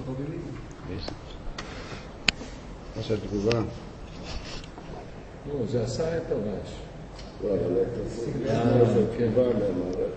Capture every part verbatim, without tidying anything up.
מה שהתגובה? לא, זה עשה את הרעש. לא, אבל זה תגובה מהמערכת.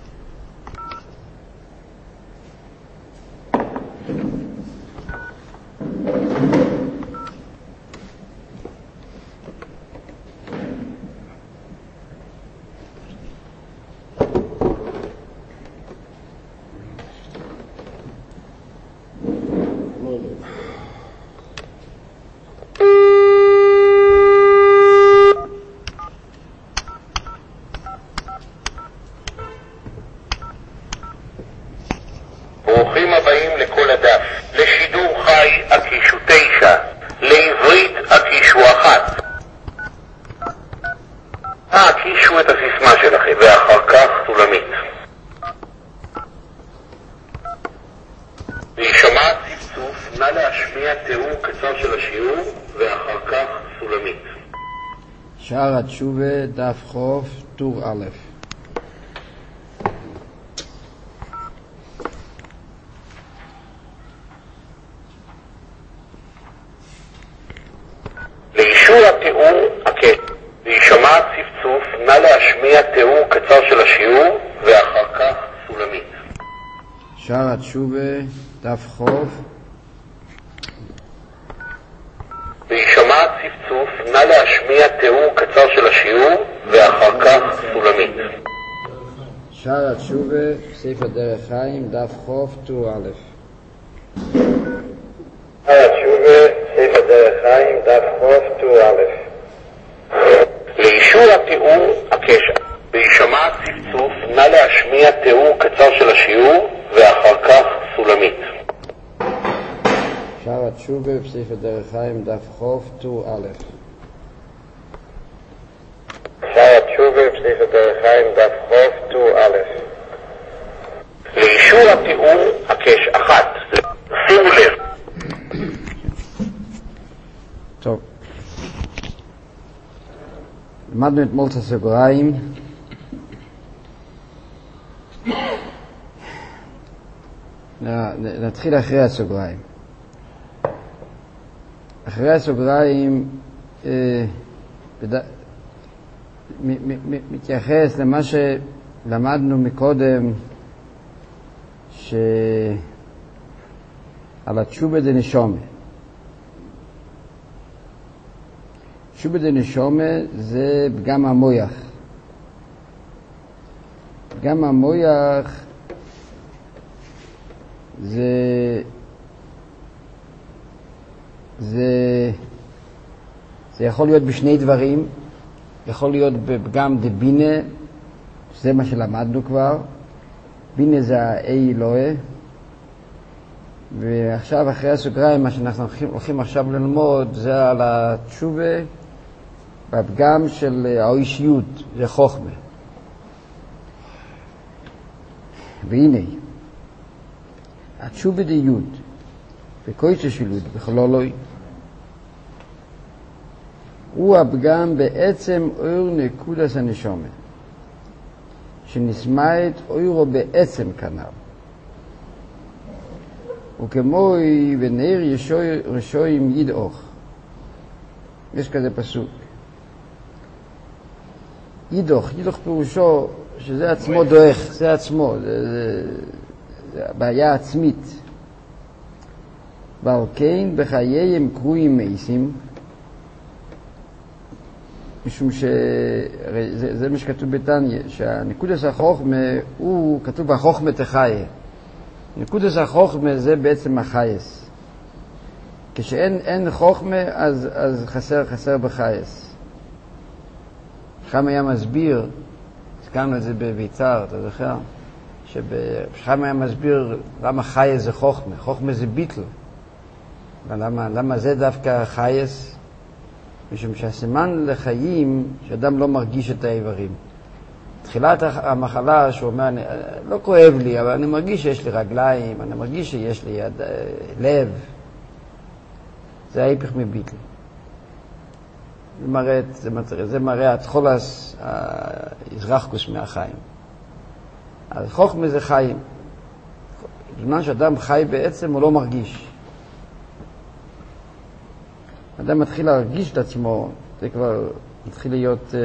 ברוכים הבאים לכל הדף. לשידור חי הקישו תשע, לעברית הקישו אחת. הקישו את הסיסמה שלכם ואחר כך סולמית. להישמע צפצוף, נא להשמיע תיאור קצר של השיעור ואחר כך סולמית. שער התשובה, דף חוף, טור א'. לאישור התיאור הקטע, להישמע צפצוף, נא להשמיע תיאור קצר של השיעור ואחר כך סולמית. שער התשובה, דף חוף. להישמע צפצוף, נא להשמיע תיאור קצר של השיעור ואחר כך סולמית. שער התשובה, ספר דרך חיים, דף חוף, טור א'. שער התשובה, ספר דרך חיים, דף חוף, טור א'. לאישור התיאור הקשר, להישמע צפצוף, נא להשמיע תיאור קצר של השיעור ואחר כך סולמית. שער התשובה, בספר דרך חיים, דף חוף, טור א'. שער התשובה, בספר דרך חיים, דף חוף, טור א'. לאישור התיאור הקשר, אחת, שימו לב. טוב. למדנו אתמול את הסוגריים. נתחיל אחרי הסוגריים. אחרי הסוגריים אה, בד... מ- מ- מ- מתייחס למה שלמדנו מקודם, שעל התשובה דנשומה. תשובה דנשומה זה פגם המויח. פגם המויח זה זה זה יכול להיות בשני דברים. יכול להיות בפגם דבינה, זה מה שלמדנו כבר. בינה זה האי אלוהה. ועכשיו אחרי הסוגריים, מה שאנחנו הולכים, הולכים עכשיו ללמוד, זה על התשובה בפגם של האישיות, זה חוכמה. והנה, התשובה דיוד, בקויצה של יוד, בכלולוי, הוא הפגם בעצם אור נקודס הנשומה, שנסמית אורו בעצם כנר. וכמו ונעיר רשויים ידעוך. יש כזה פסוק. ידעוך, ידעוך פירושו שזה עצמו דועך, זה עצמו, זה, זה, זה הבעיה עצמית. ועל כן בחייהם קרויים מייסים, משום שזה זה מה שכתוב בתניא, שהנקודס החוכמה הוא כתוב בחוכמה תחיה. נקודס החוכמה זה בעצם החייס. כשאין אין חוכמה אז, אז חסר חסר בחייס. חכם היה מסביר, הזכרנו את זה בביצר, אתה זוכר? שחכם היה מסביר למה חייס זה חוכמה. חוכמה זה ביטל. ולמה, למה זה דווקא חייס? משום שהסימן לחיים שאדם לא מרגיש את האיברים. תחילת המחלה שהוא אומר, אני, לא כואב לי, אבל אני מרגיש שיש לי רגליים, אני מרגיש שיש לי יד, לב. זה ההיפך מביטל. זה מראה, זה, זה מראה התחולס, היזרחקוס מהחיים. אז חוכמה זה חיים. בזמן שאדם חי בעצם הוא לא מרגיש. אדם מתחיל להרגיש את עצמו, זה כבר מתחיל להיות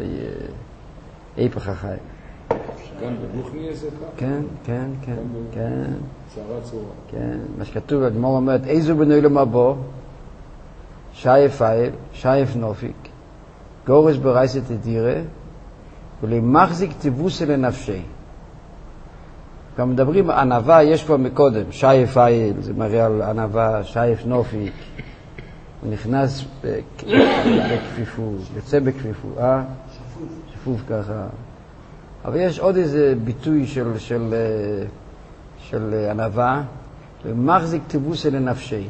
היפך החיים. גם ברוחני איזה כך? כן, כן, כן, כן. צרה צורה. כן, מה שכתוב, הגמרא אומרת, איזו בנוי למבוא, שייף אייל, שייף נופיק, גורש ברייסת תדירה, ולמחזיק טיבוסה לנפשי. גם מדברים, ענווה יש פה מקודם, שייף אייל, זה מראה על ענווה, שייף נופיק, הוא נכנס בכפיפות, יוצא בכפיפות, אה? שפוף. שפוף ככה. אבל יש עוד איזה ביטוי של, של, של ענווה, ומחזיק טיבוסה לנפשי.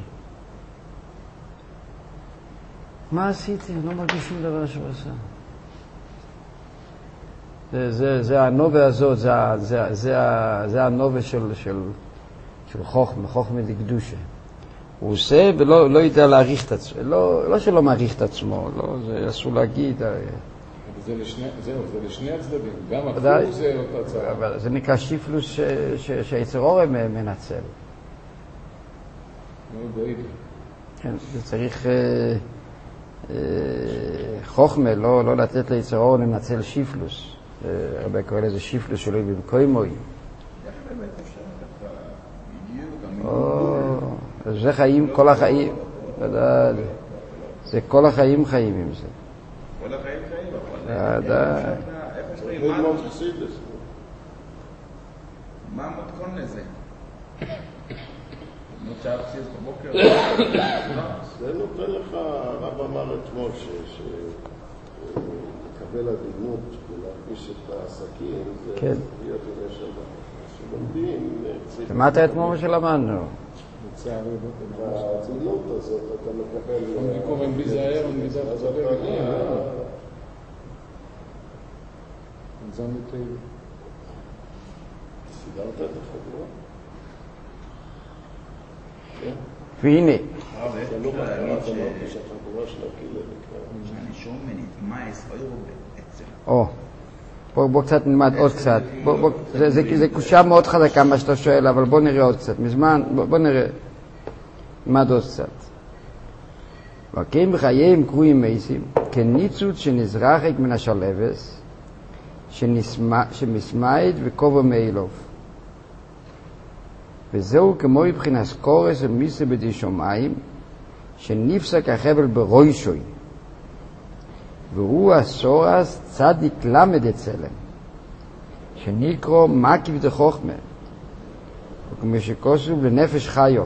מה עשיתי? אני לא מרגיש שום דבר שהוא עשה. זה, זה, זה הנובה הזאת, זה, זה, זה, זה הנובה של, של, של חוכמה, חוכמה דקדושה. הוא עושה ולא לא ידע להעריך את עצמו, לא, לא שלא מעריך את עצמו, לא, זה אסור להגיד. זה לשני, זהו, זה לשני הצדדים, גם הפוך זה אותה צרה. אבל זה נקרא שיפלוס ש, ש, שהיצר אורם מנצל. מאוד דואידי. כן, זה צריך אה, אה, חוכמה, לא, לא לתת ליצר אורם לנצל שיפלוס. הרבה קורא לזה שיפלוס שלו במקוימוי. איך באמת אפשר ככה בדיוק? זה חיים, כל החיים, זה כל החיים חיים עם זה. כל החיים חיים, אבל איך אומרים, מה המתכון לזה? נוצר פסיס בבוקר? זה נותן לך, הרב אמר אתמול לקבל עדינות ולהרגיש את העסקים, זה להיות עם שם שלומדים. שמעת אתמול שלמדנו? בעדינות הזאת אתה מקבל... קוראים ביזהר ומיזהר חזלר. זה מתאים. סידרת את החבורה? והנה. זה לא בקרה, זה אמרתי שהחבורה של הקילה נקרא. שאני שומנית, מה יספרו בעצם? או, בוא, בוא קצת נלמד עוד קצת. בוא, בוא, זה, זה, זה קושה מאוד חזקה מה שאתה שואל, אבל בוא נראה עוד קצת. מזמן, בוא, בוא נראה. נלמד עוד קצת. וכן בחייהם קרויים מייסים, כניצוץ שנזרחק מן השלבס, שמסמאית וכובע מאילוב. וזהו כמו מבחינת קורס ומיסה בדי שומעים, שנפסק החבל ברוישוי. והוא הסורס צדיק למד אצלם, שנקרא מקיף דחוכמה, וכמו שכוסוב לנפש חיו.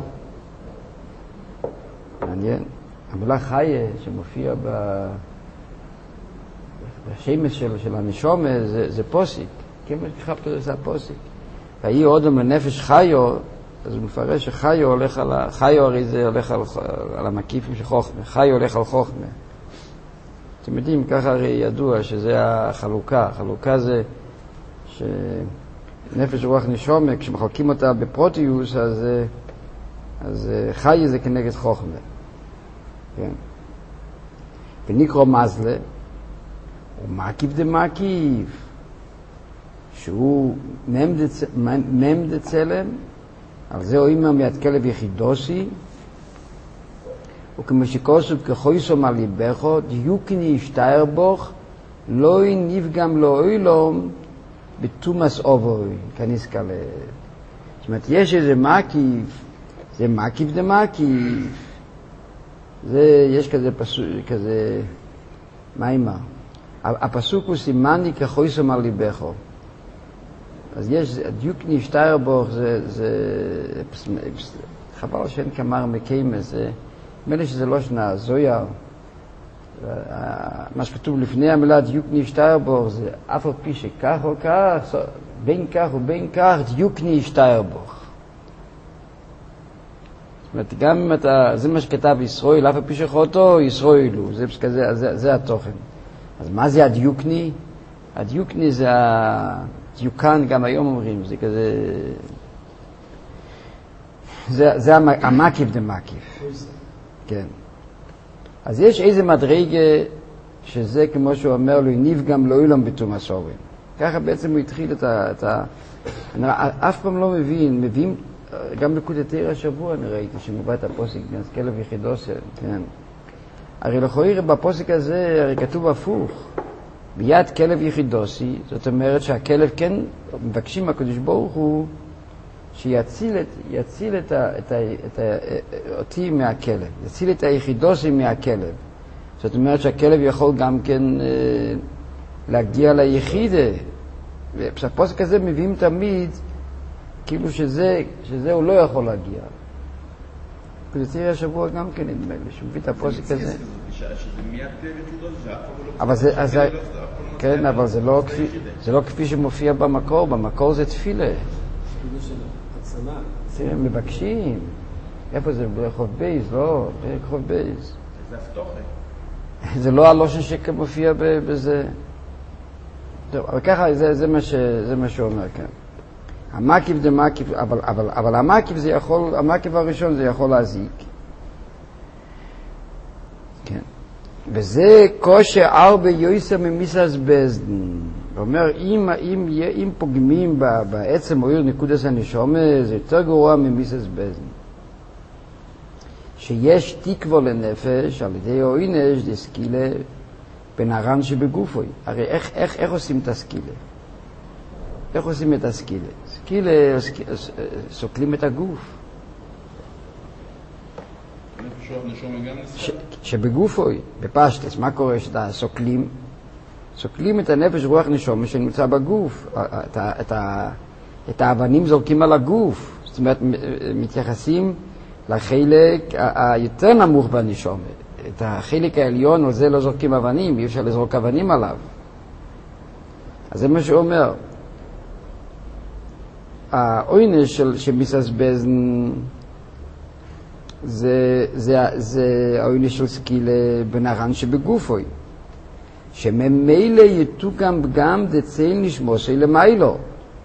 מעניין. המילה חיה שמופיע בשמש של, של הנשומה זה, זה פוסיק. כמו שכחפת זה הפוסיק. והיא עודם לנפש חיו, אז הוא מפרש שחיו הולך על ה... חיו הרי זה הולך על, על המקיפים של חוכמה. חיו הולך על חוכמה. אתם יודעים, ככה הרי ידוע שזה החלוקה. החלוקה זה שנפש רוח נשומה, כשמחלקים אותה בפרוטיוס, אז, אז חי זה כנגד חוכמה. כן. ונקרא מזלה, הוא מקיף דמקיף, שהוא מם דצלם, על זה הוא אימא מיד כלב יחידוסי, וכמו שכוסוב כחויסום על ליבכו, דיוקני ישתאר בוך, לא נפגם לא אילום, בתומס אובוי, כניס כלה. זאת אומרת, יש איזה מקיף, זה מקיף דמקיף. זה, יש כזה פסוק, כזה, מה אימא? הפסוק הוא סימני כחויסום על ליבכו. אז יש, דיוקני ישתאר בוך, זה, זה, חבל שאין כמר מקיימס, זה, מילא שזה לא שנה, זויה, מה שכתוב לפני המילה דיוקני ישתאר בוך, זה אף על פי שכך או כך, בין כך ובין כך, דיוקני ישתאר בוך. זאת אומרת, גם אם אתה, זה מה שכתב ישראל, אף על פי שחותו, ישראלו, זה, זה, זה, זה התוכן. אז מה זה הדיוקני? הדיוקני זה הדיוקן, גם היום אומרים, זה כזה, זה, זה המקיף דמקיף. כן. אז יש איזה מדרגה שזה כמו שהוא אומר לו, נפגם לא אילום בתומס אורים. ככה בעצם הוא התחיל את ה... את ה... אני אף פעם לא מבין, מבין, גם בקודתיר השבוע אני ראיתי שמובא את הפוסק, אז כלב יחידוס, כן. הרי לכאורה בפוסק הזה הרי כתוב הפוך. ביד כלב יחידוסי, זאת אומרת שהכלב כן, מבקשים מהקדוש ברוך הוא שיציל את, יציל את ה, את ה, את ה, אותי מהכלב, יציל את היחידוסי מהכלב. זאת אומרת שהכלב יכול גם כן אה, להגיע ליחידה. ובפוסק הזה מביאים תמיד כאילו שזה, שזה הוא לא יכול להגיע. קודתיר השבוע גם כן נדמה לי, שמביא את הפוסק הזה. אבל זה, אז זה, כן, אבל זה לא כפי, זה לא כפי שמופיע במקור, במקור זה תפילה. תראה, מבקשים. איפה זה? ברחוב בייז, לא, ברחוב בייז. זה הפתוחה. זה לא הלושן שמופיע בזה. טוב, אבל ככה, זה, זה מה ש, זה מה שהוא אומר כאן. המקיף זה מקיף, אבל, אבל, אבל המקיף זה יכול, המקיף הראשון זה יכול להזיק. כן. וזה קושי ארבע יויסר ממיסס בזדן. הוא אומר, אם, אם, אם פוגמים בעצם או עיר נקודס הנשומה, זה יותר גרוע ממיסס בזדן. שיש תקווה לנפש על ידי אוינש דסקילה בנערן שבגופוי. הרי איך, איך, איך עושים את הסקילה? איך עושים את הסקילה? סקילה, סוקלים את הגוף. ש, שבגופוי, בפשטס, מה קורה שאתה סוקלים? סוקלים את הנפש רוח נשום שנמצא בגוף. את, את, את האבנים זורקים על הגוף. זאת אומרת, מתייחסים לחלק היותר נמוך בנשום. את החלק העליון, על זה לא זורקים אבנים, אי אפשר לזרוק אבנים עליו. אז זה מה שהוא אומר. העונש של, של מססבזן זה, זה, זה העונש של סקילה בנערן שבגופוי. שממילא יתוקם גם דצל נשמוסי למיילו.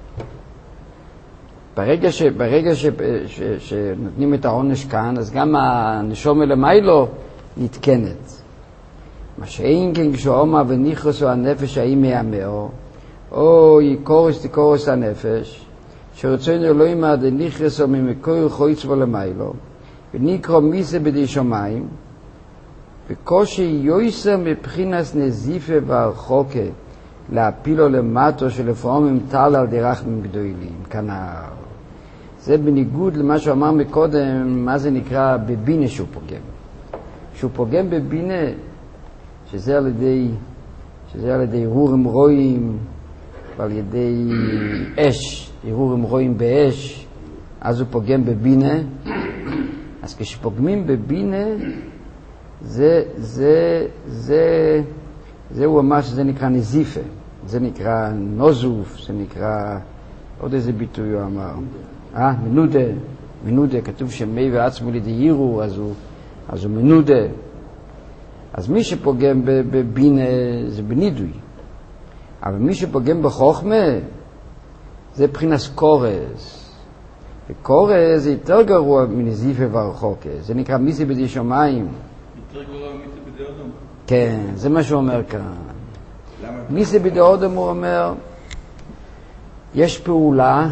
ברגע, ש, ברגע ש, ש, שנותנים את העונש כאן, אז גם הנשום למיילו נתקנת. מה שאין כן כשאומה וניחרסו הנפש האם יאמר, או יקורס תקורס הנפש, שרצוין אלוהים עד ניחרסו ממקור חויץ ולמיילו, ונקרא מיסה בדי שמיים, וקושי יויסר מבחינס נזיפה והרחוקה, להפילו למטו שלפעמים טל על דרחמים גדולים, כנער. זה בניגוד למה שהוא אמר מקודם, מה זה נקרא בבינה שהוא פוגם. שהוא פוגם בבינה, שזה על ידי, שזה על ידי הרהורים רואים, ועל ידי אש, הרהורים רואים באש, אז הוא פוגם בבינה. אז כשפוגמים בבינה, זה, זה, זה, זה הוא אמר שזה נקרא נזיפה, זה נקרא נוזוף, זה נקרא, עוד איזה ביטוי הוא אמר, אה, מנודה, מנודה, כתוב שמי ועצמו לדהירו, אז הוא, אז הוא מנודה. אז מי שפוגם בבינה זה בנידוי, אבל מי שפוגם בחוכמה זה מבחינת קורס, וקורס זה יותר גרוע מנזיפה והרחוקה, זה נקרא מיסה בדי שמיים. יותר גרוע מיסה בדי אדם? כן, זה מה שהוא אומר כאן. מיסה בדי אדם הוא אומר, יש פעולה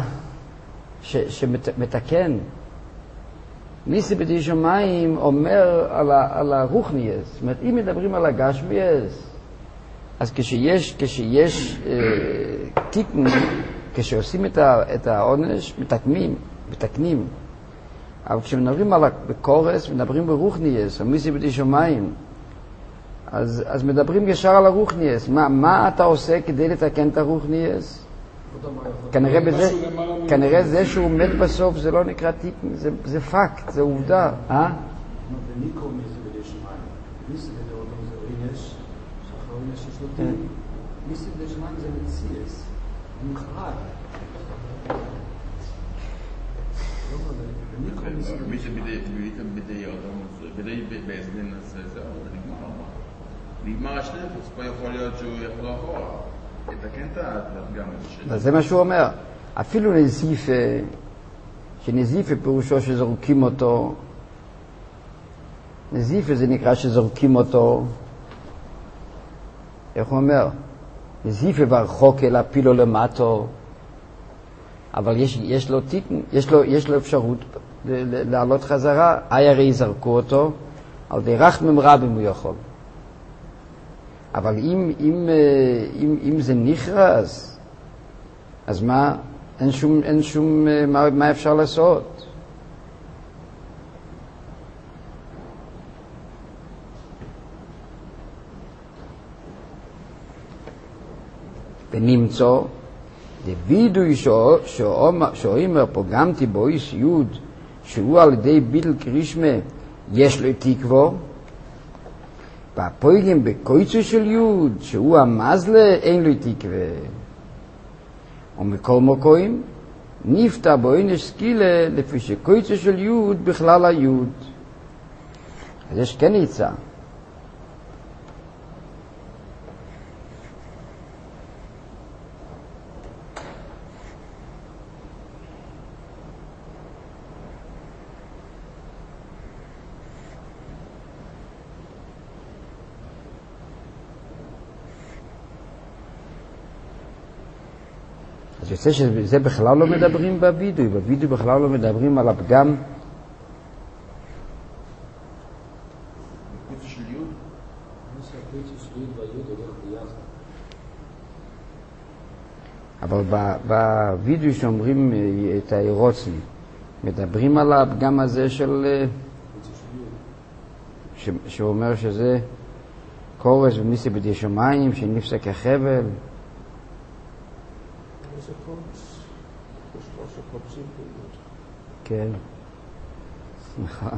שמתקן. מיסה בדי שמיים אומר על, ה, על הרוחניאס. זאת אומרת, אם מדברים על הגשמיאס, אז כשיש, כשיש אה, תיקון, כשעושים את, ה, את העונש, מתקנים, מתקנים. אבל כשמדברים על הקורס, מדברים ברוחניאס, על מיסה בדי שמיים, אז, אז מדברים ישר על הרוחניאס. מה, מה אתה עושה כדי לתקן את הרוחניאס? כנראה בזה, כנראה זה שהוא מת בסוף זה לא נקרא תיקון, זה, זה פקט, זה עובדה. אה? וניקרו מיסה בדי שמיים. מיסה בדי אדם זה אינש, שאחר אינש יש לו תיקון. מיסה בדי שמיים זה מציאס, מחרד. מיסה בדי אדם, בדי בעזדין זה זה, אבל נגמר. נגמר השנפס, פה יכול להיות שהוא יכול אחורה. לתקן את הפגם הזה. זה מה שהוא אומר. אפילו נזיפה, שנזיפה פירושו שזורקים אותו, נזיפה זה נקרא שזורקים אותו, איך הוא אומר? נזיפה והרחוקה להפילו למטו, אבל יש, יש לו תיקן, יש לו, יש לו אפשרות לעלות חזרה, אי הרי יזרקו אותו, על די רחמם רבים הוא יכול. אבל אם, אם, אם, אם זה נכרז, אז מה, אין שום, אין שום, מה, מה אפשר לעשות? ונמצא, דוידוי שאומר פה גם תיבויס יוד, שהוא על ידי ביטל קרישמה, יש לו תקווה, והפויגים בקויצו של יוד, שהוא המזלה, אין לו תקווה. ומכל מקוים, נפתע בוינש סקילה, לפי שקויצו של יוד בכלל היוד. אז יש כן יצא. אז יוצא שזה בכלל לא מדברים בווידוי, בווידוי בכלל לא מדברים על הפגם. קויצו של יוד? מה שהקויצו של יוד והיוד הולך ביחד. אבל בווידוי שאומרים את האירוצי, מדברים על הפגם הזה של... שאומר שזה קורס וניסי בדי שמיים, שנפסק החבל. כן, נכון.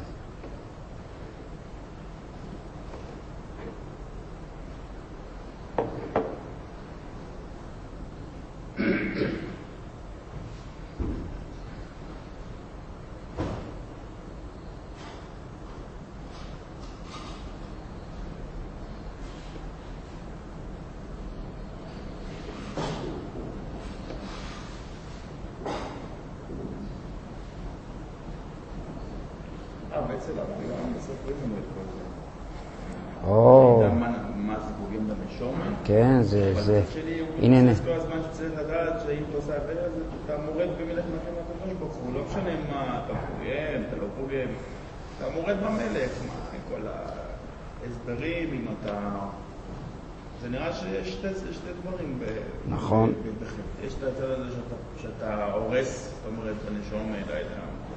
אצל הרמב"ם מספרים לנו את כל זה. או. מה זה פוגם בנשומה? כן, זה... אבל זה... שלי הוא הנה, מתייחס כל הזמן שצריך לדעת שאם אתה עושה עבירה, אז אתה מורד במלך מלכים הקדוש ברוך הוא. לא משנה מה, אתה פוגם, אתה לא פוגם. אתה מורד במלך, מה, עם כל ההסברים, אם אתה... זה נראה שיש שתי, שתי דברים ב... נכון. ב... ב... יש את הצד הזה שאתה, שאתה הורס, זאת אומרת, בנשומה, לא יודע.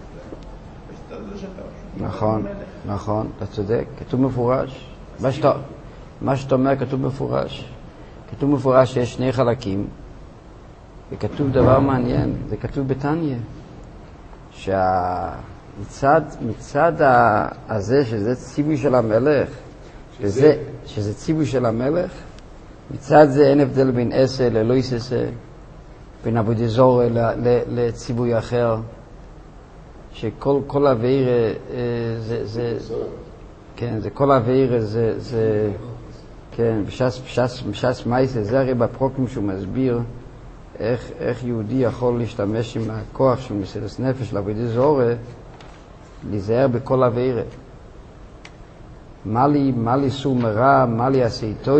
נכון, נכון, אתה צודק, כתוב מפורש. מה שאתה, מה שאתה אומר כתוב מפורש. כתוב מפורש שיש שני חלקים, וכתוב דבר מעניין, זה כתוב בתניא, שהמצד, מצד הזה, שזה ציווי של המלך, שזה, שזה ציווי של המלך, מצד זה אין הבדל בין עשה ללא עשה, בין עבודי זור לציווי אחר, שכל כל העביר זה זה כן זה כל העביר זה זה כן בשס בשס בשס מייסה זה הרי בפרוקים שהוא מסביר איך איך יהודי יכול להשתמש עם הכוח של מסירות נפש לעבודת זורה להיזהר בכל העביר. מה לי מה לי סור מרע, מה לי עשה טוב.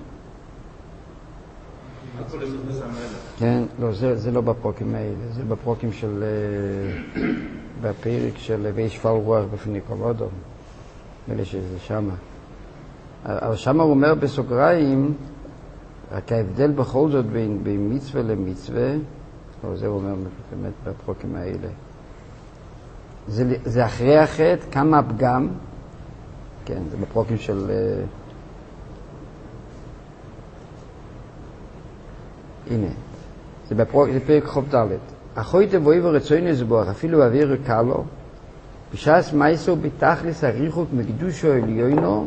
כן, לא, זה זה לא בפרוקים האלה, זה בפרוקים של בפרק של ויש פל רוח בפני כל אדם, נראה שזה שמה. אבל שמה הוא אומר בסוגריים, רק ההבדל בכל זאת בין, בין מצווה למצווה, או זה הוא אומר באמת בפרוקים האלה. זה, זה אחרי החטא, כמה הפגם, כן, זה בפרוקים של... הנה, זה בפרק חוב ד' אחוי תבואי ורצוי נזבוח, אפילו אוויר קלו, בשעס מייסו בתכלס הריחוק מקדושו עליונו,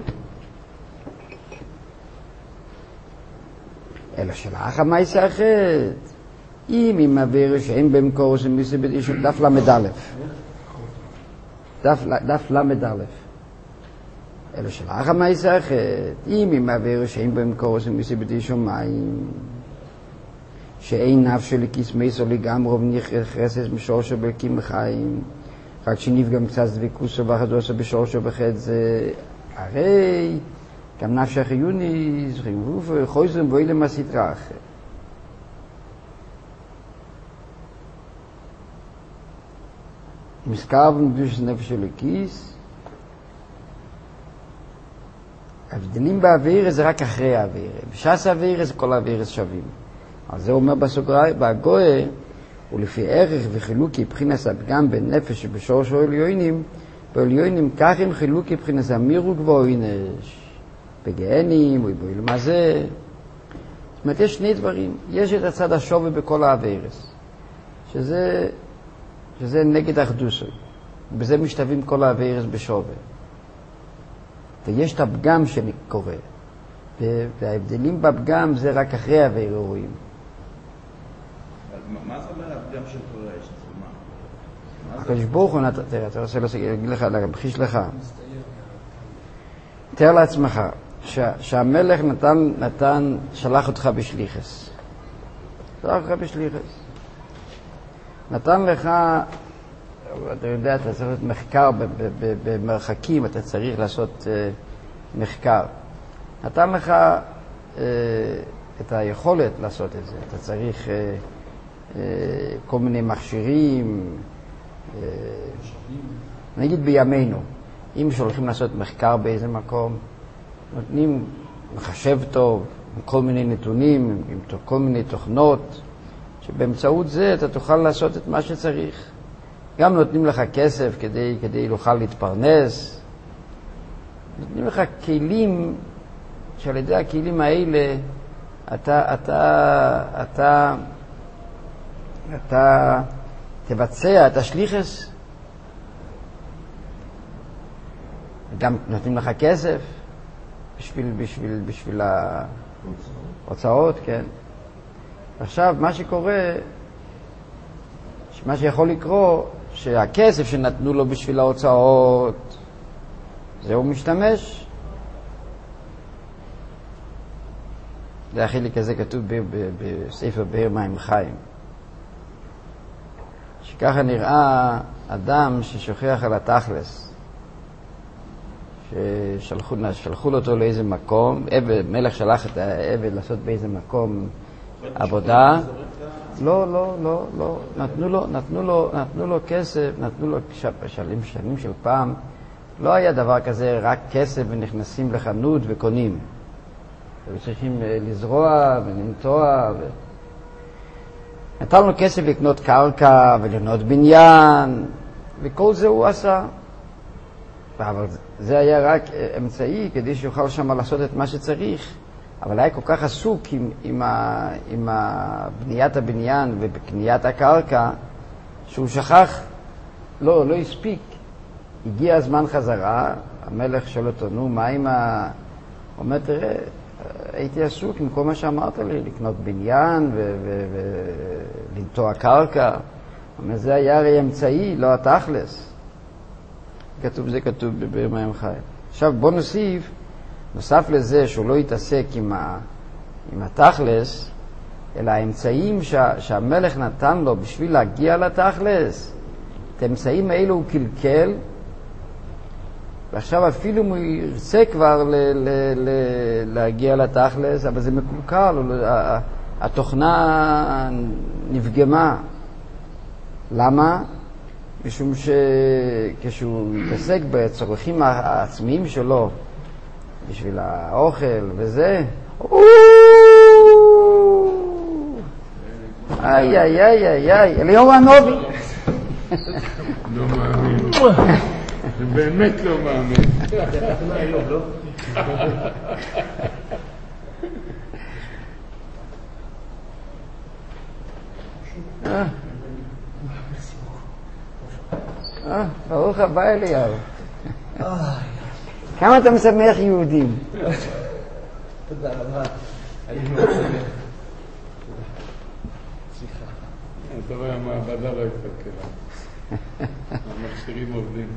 אלא שלאח המייסה אחת, אם עם אוויר שאין במקור זה מיסה בדישו, דף למד א', דף למד א', אלא שלאח המייסה אחת, אם עם אוויר שאין במקור זה מיסה בדישו מים, שאין נפש של כיס מייסו לגמרי ונכרסס משורשו בלקים חיים, רק שנפגם קצת דבקוסו וחדוסו בשורשו בחד זה הרי גם נפש החיוני זכימוף חויזם בואי למסית רח. מסקרבן קדושת נפש אלוקיס. ההבדלים באוויר זה רק אחרי האוויר. בשעס האוויר זה כל האוויר שווים. אז זה אומר בסוגריים, בהגויה, ולפי ערך וחילוקי בחינס הפגם בין נפש שבשורש העליונים, בעליונים כך הם חילוקי בחינס המירוג והעונש. בגאנים, או באילמה זה. זאת אומרת, יש שני דברים. יש את הצד השווה בכל האווירס, שזה, שזה נגד האחדוסוי. בזה משתווים כל האווירס בשווה. ויש את הפגם שקורה. וההבדלים בפגם זה רק אחרי האוויר רואים. מה זה אומר הפגם שקורה? הקדוש ברוך הוא, תראה, אתה רוצה להגיד לך, להמחיש לך. תאר לעצמך, שהמלך נתן, נתן, שלח אותך בשליחס. שלח אותך בשליחס. נתן לך, אתה יודע, אתה צריך לעשות מחקר במרחקים, אתה צריך לעשות מחקר. נתן לך את היכולת לעשות את זה. אתה צריך כל מיני מכשירים, נגיד בימינו, אם שולחים לעשות מחקר באיזה מקום, נותנים מחשב טוב, עם כל מיני נתונים, עם כל מיני תוכנות, שבאמצעות זה אתה תוכל לעשות את מה שצריך. גם נותנים לך כסף כדי, כדי לוכל להתפרנס. נותנים לך כלים, שעל ידי הכלים האלה אתה, אתה, אתה, אתה תבצע את השליחס. גם נותנים לך כסף בשביל, בשביל, בשביל ההוצאות, כן. עכשיו, מה שקורה, מה שיכול לקרות, שהכסף שנתנו לו בשביל ההוצאות, זה הוא משתמש. זה החלק הזה כתוב בספר באר מים חיים. שככה נראה אדם ששוכח על התכלס. ששלחו שלחו אותו לאיזה מקום, עבד, מלך שלח את העבד לעשות באיזה מקום עבודה. לא, לא, לא, לא. נתנו לו, נתנו לו, נתנו לו כסף, נתנו לו שנים, שנים של פעם. לא היה דבר כזה, רק כסף ונכנסים לחנות וקונים. וצריכים לזרוע ולנטוע. ו... נתן לו כסף לקנות קרקע ולקנות בניין, וכל זה הוא עשה. אבל זה היה רק אמצעי כדי שיוכל שם לעשות את מה שצריך. אבל היה כל כך עסוק עם, עם, ה, עם בניית הבניין ובקניית הקרקע, שהוא שכח, לא, לא הספיק. הגיע הזמן חזרה, המלך שואל אותו, נו, מה עם ה... הוא אומר, תראה, הייתי עסוק עם כל מה שאמרת לי, לקנות בניין ולנטוע קרקע. הוא אומר, זה היה הרי אמצעי, לא התכלס. כתוב, זה כתוב בבאר מים חיים. עכשיו בוא נוסיף, נוסף לזה שהוא לא יתעסק עם, ה, עם התכלס, אלא האמצעים שה, שהמלך נתן לו בשביל להגיע לתכלס, את האמצעים האלו הוא קלקל, ועכשיו אפילו הוא ירצה כבר ל, ל, ל, להגיע לתכלס, אבל זה מקולקל, התוכנה נפגמה. למה? משום שכשהוא יתעסק בצורכים העצמיים שלו, בשביל האוכל וזה, איי איי איי איי איי, אליהו הנובי. לא מאמין. זה באמת לא מאמין. אה אה, ברוך הבא אליהו. כמה אתה משמח יהודים? תודה רבה. אני מאוד שמח. סליחה. אתה רואה, המעבדה לא התפקלה. המכשירים עובדים.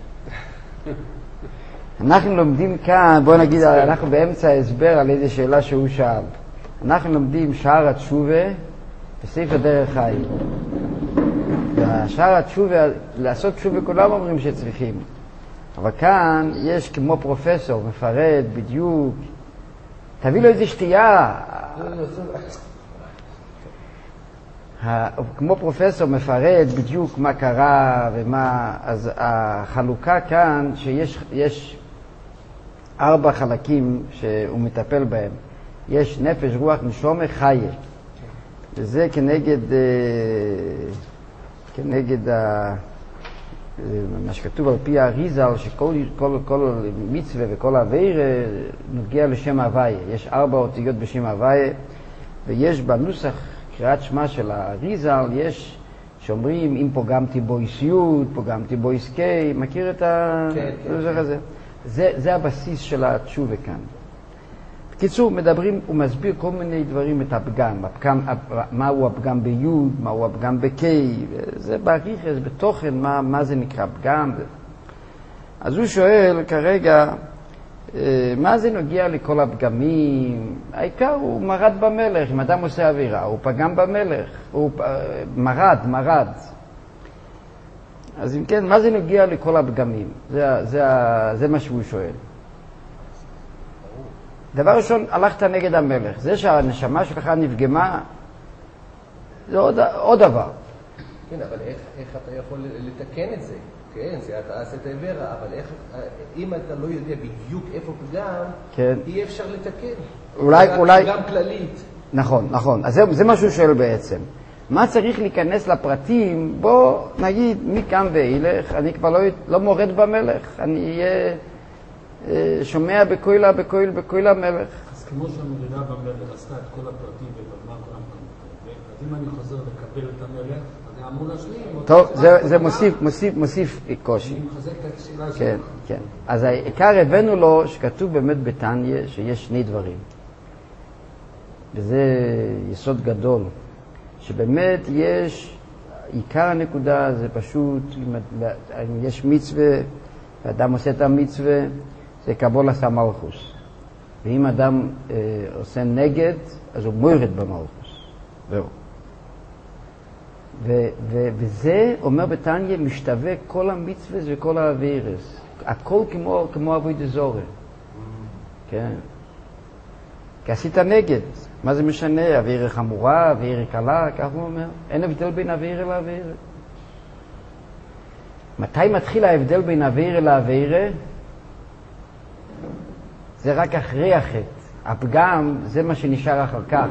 אנחנו לומדים כאן, בוא נגיד, אנחנו באמצע ההסבר על איזה שאלה שהוא שאל. אנחנו לומדים שער התשובה בספר דרך חיים. שער התשובה, לעשות תשובה כולם אומרים שצריכים. אבל כאן יש כמו פרופסור, מפרט בדיוק. תביא לו איזה שתייה. כמו פרופסור מפרט בדיוק מה קרה ומה, אז החלוקה כאן שיש יש ארבע חלקים שהוא מטפל בהם. יש נפש, רוח, נשמה, חיה. וזה כנגד, כנגד ה, מה שכתוב על פי האריזל, שכל כל, כל מצווה וכל עבירה נוגע לשם הוויה. יש ארבע אותיות בשם הוויה, ויש בנוסח קריאת שמע של האריזל, יש שאומרים, אם פוגמתי בו איסיות, פוגמתי בו עסקי, מכיר את הנוסח הזה? זה, זה הבסיס של התשובה כאן. בקיצור, מדברים, הוא מסביר כל מיני דברים, את הפגם, הפגם, מהו הפגם ביוד, מהו הפגם בקי, זה בעריכס, בתוכן, מה, מה זה נקרא פגם. אז הוא שואל כרגע, מה זה נוגע לכל הפגמים? העיקר הוא מרד במלך, אם אדם עושה עבירה, הוא פגם במלך, הוא מרד, מרד. אז אם כן, מה זה נוגע לכל הפגמים? זה, זה, זה מה שהוא שואל. דבר ראשון, הלכת נגד המלך. זה שהנשמה שלך נפגמה, זה עוד, עוד דבר. כן, אבל איך, איך אתה יכול לתקן את זה? כן, זה אתה עשית עבירה, אבל איך, אם אתה לא יודע בדיוק איפה פגם, כן. אי אפשר לתקן. אולי, אולי... גם כללית. נכון, נכון. אז זה, זה מה שהוא שואל בעצם. מה צריך להיכנס לפרטים? בוא נגיד, מכאן ואילך, אני כבר לא, לא מורד במלך, אני אהיה שומע בקוילה, בקויל, בקוילה המלך. אז כמו שהמרידה במלך עשתה את כל הפרטים ובמה כולם כמובן, אז אם אני חוזר לקבל את המלך, אני אמור להשלים. טוב, זה, זה מוסיף, מוסיף, מוסיף קושי. אני מחזק את השאלה שלך. כן, כן. אז העיקר הבאנו לו שכתוב באמת בתניא שיש שני דברים. וזה יסוד גדול. שבאמת יש, עיקר הנקודה זה פשוט, אם יש מצווה, ואדם עושה את המצווה, זה קבול עשה מלכוס. ואם אדם אה, עושה נגד, אז הוא מוירד במלכוס. זהו. ו- ו- וזה, אומר בתניא, משתווה כל המצווה וכל העבירס. הכל כמו, כמו עבודה זרה. כן. כי עשית נגד. מה זה משנה? עבירה חמורה, עבירה קלה, כך הוא אומר. אין הבדל בין עבירה לעבירה. מתי מתחיל ההבדל בין עבירה לעבירה? זה רק אחרי החטא. הפגם זה מה שנשאר אחר כך.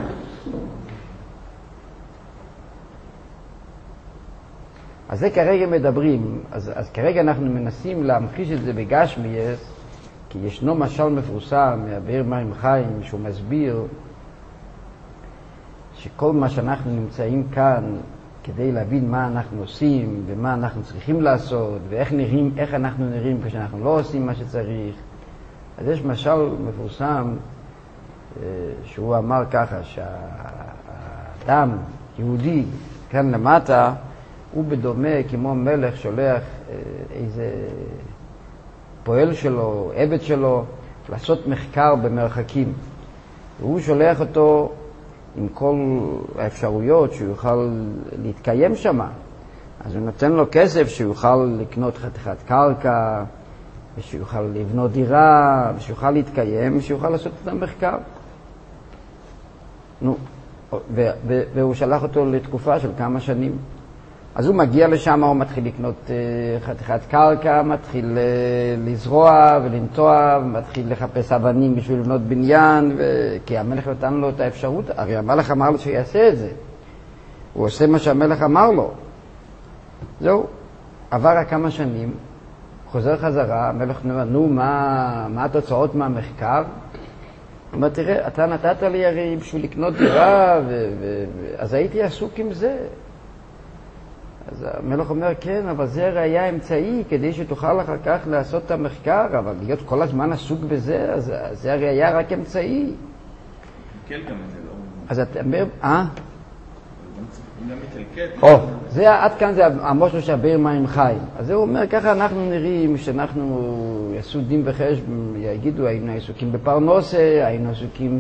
אז זה כרגע מדברים, אז, אז כרגע אנחנו מנסים להמחיש את זה בגשמיאס, כי ישנו משל מפורסם מהבאר מים חיים שהוא מסביר שכל מה שאנחנו נמצאים כאן כדי להבין מה אנחנו עושים ומה אנחנו צריכים לעשות ואיך נראים, איך אנחנו נראים כשאנחנו לא עושים מה שצריך. אז יש משל מפורסם שהוא אמר ככה שהאדם יהודי כאן למטה הוא בדומה כמו מלך שולח איזה פועל שלו, עבד שלו, לעשות מחקר במרחקים. והוא שולח אותו עם כל האפשרויות שהוא יוכל להתקיים שם. אז הוא נותן לו כסף שיוכל לקנות חתיכת קרקע, ושיוכל לבנות דירה, ושיוכל להתקיים, ושיוכל לעשות את המחקר. נו, והוא שלח אותו לתקופה של כמה שנים. אז הוא מגיע לשם, הוא מתחיל לקנות חתיכת קרקע, מתחיל לזרוע ולנטוע, מתחיל לחפש אבנים בשביל לבנות בניין, כי המלך נתן לו את האפשרות, הרי המלך אמר לו שיעשה את זה. הוא עושה מה שהמלך אמר לו. זהו, עבר כמה שנים, חוזר חזרה, המלך אומר, נו, מה, מה התוצאות מהמחקר? הוא אומר, תראה, אתה נתת לי הרי בשביל לקנות דירה, ו- ו- ו- אז הייתי עסוק עם זה. אז המלך אומר, כן, אבל זה הרי היה אמצעי כדי שתוכל אחר כך לעשות את המחקר, אבל להיות כל הזמן עסוק בזה, אז זה הרי היה רק אמצעי. כן, גם את זה לא... אז אתה אומר, אה? גם מתלקט. או, זה עד כאן זה המושל שהבאר מים חיים. אז הוא אומר, ככה אנחנו נראים, שאנחנו יעשו דין וחשבון, יגידו, היינו עסוקים בפרנסה, היינו עסוקים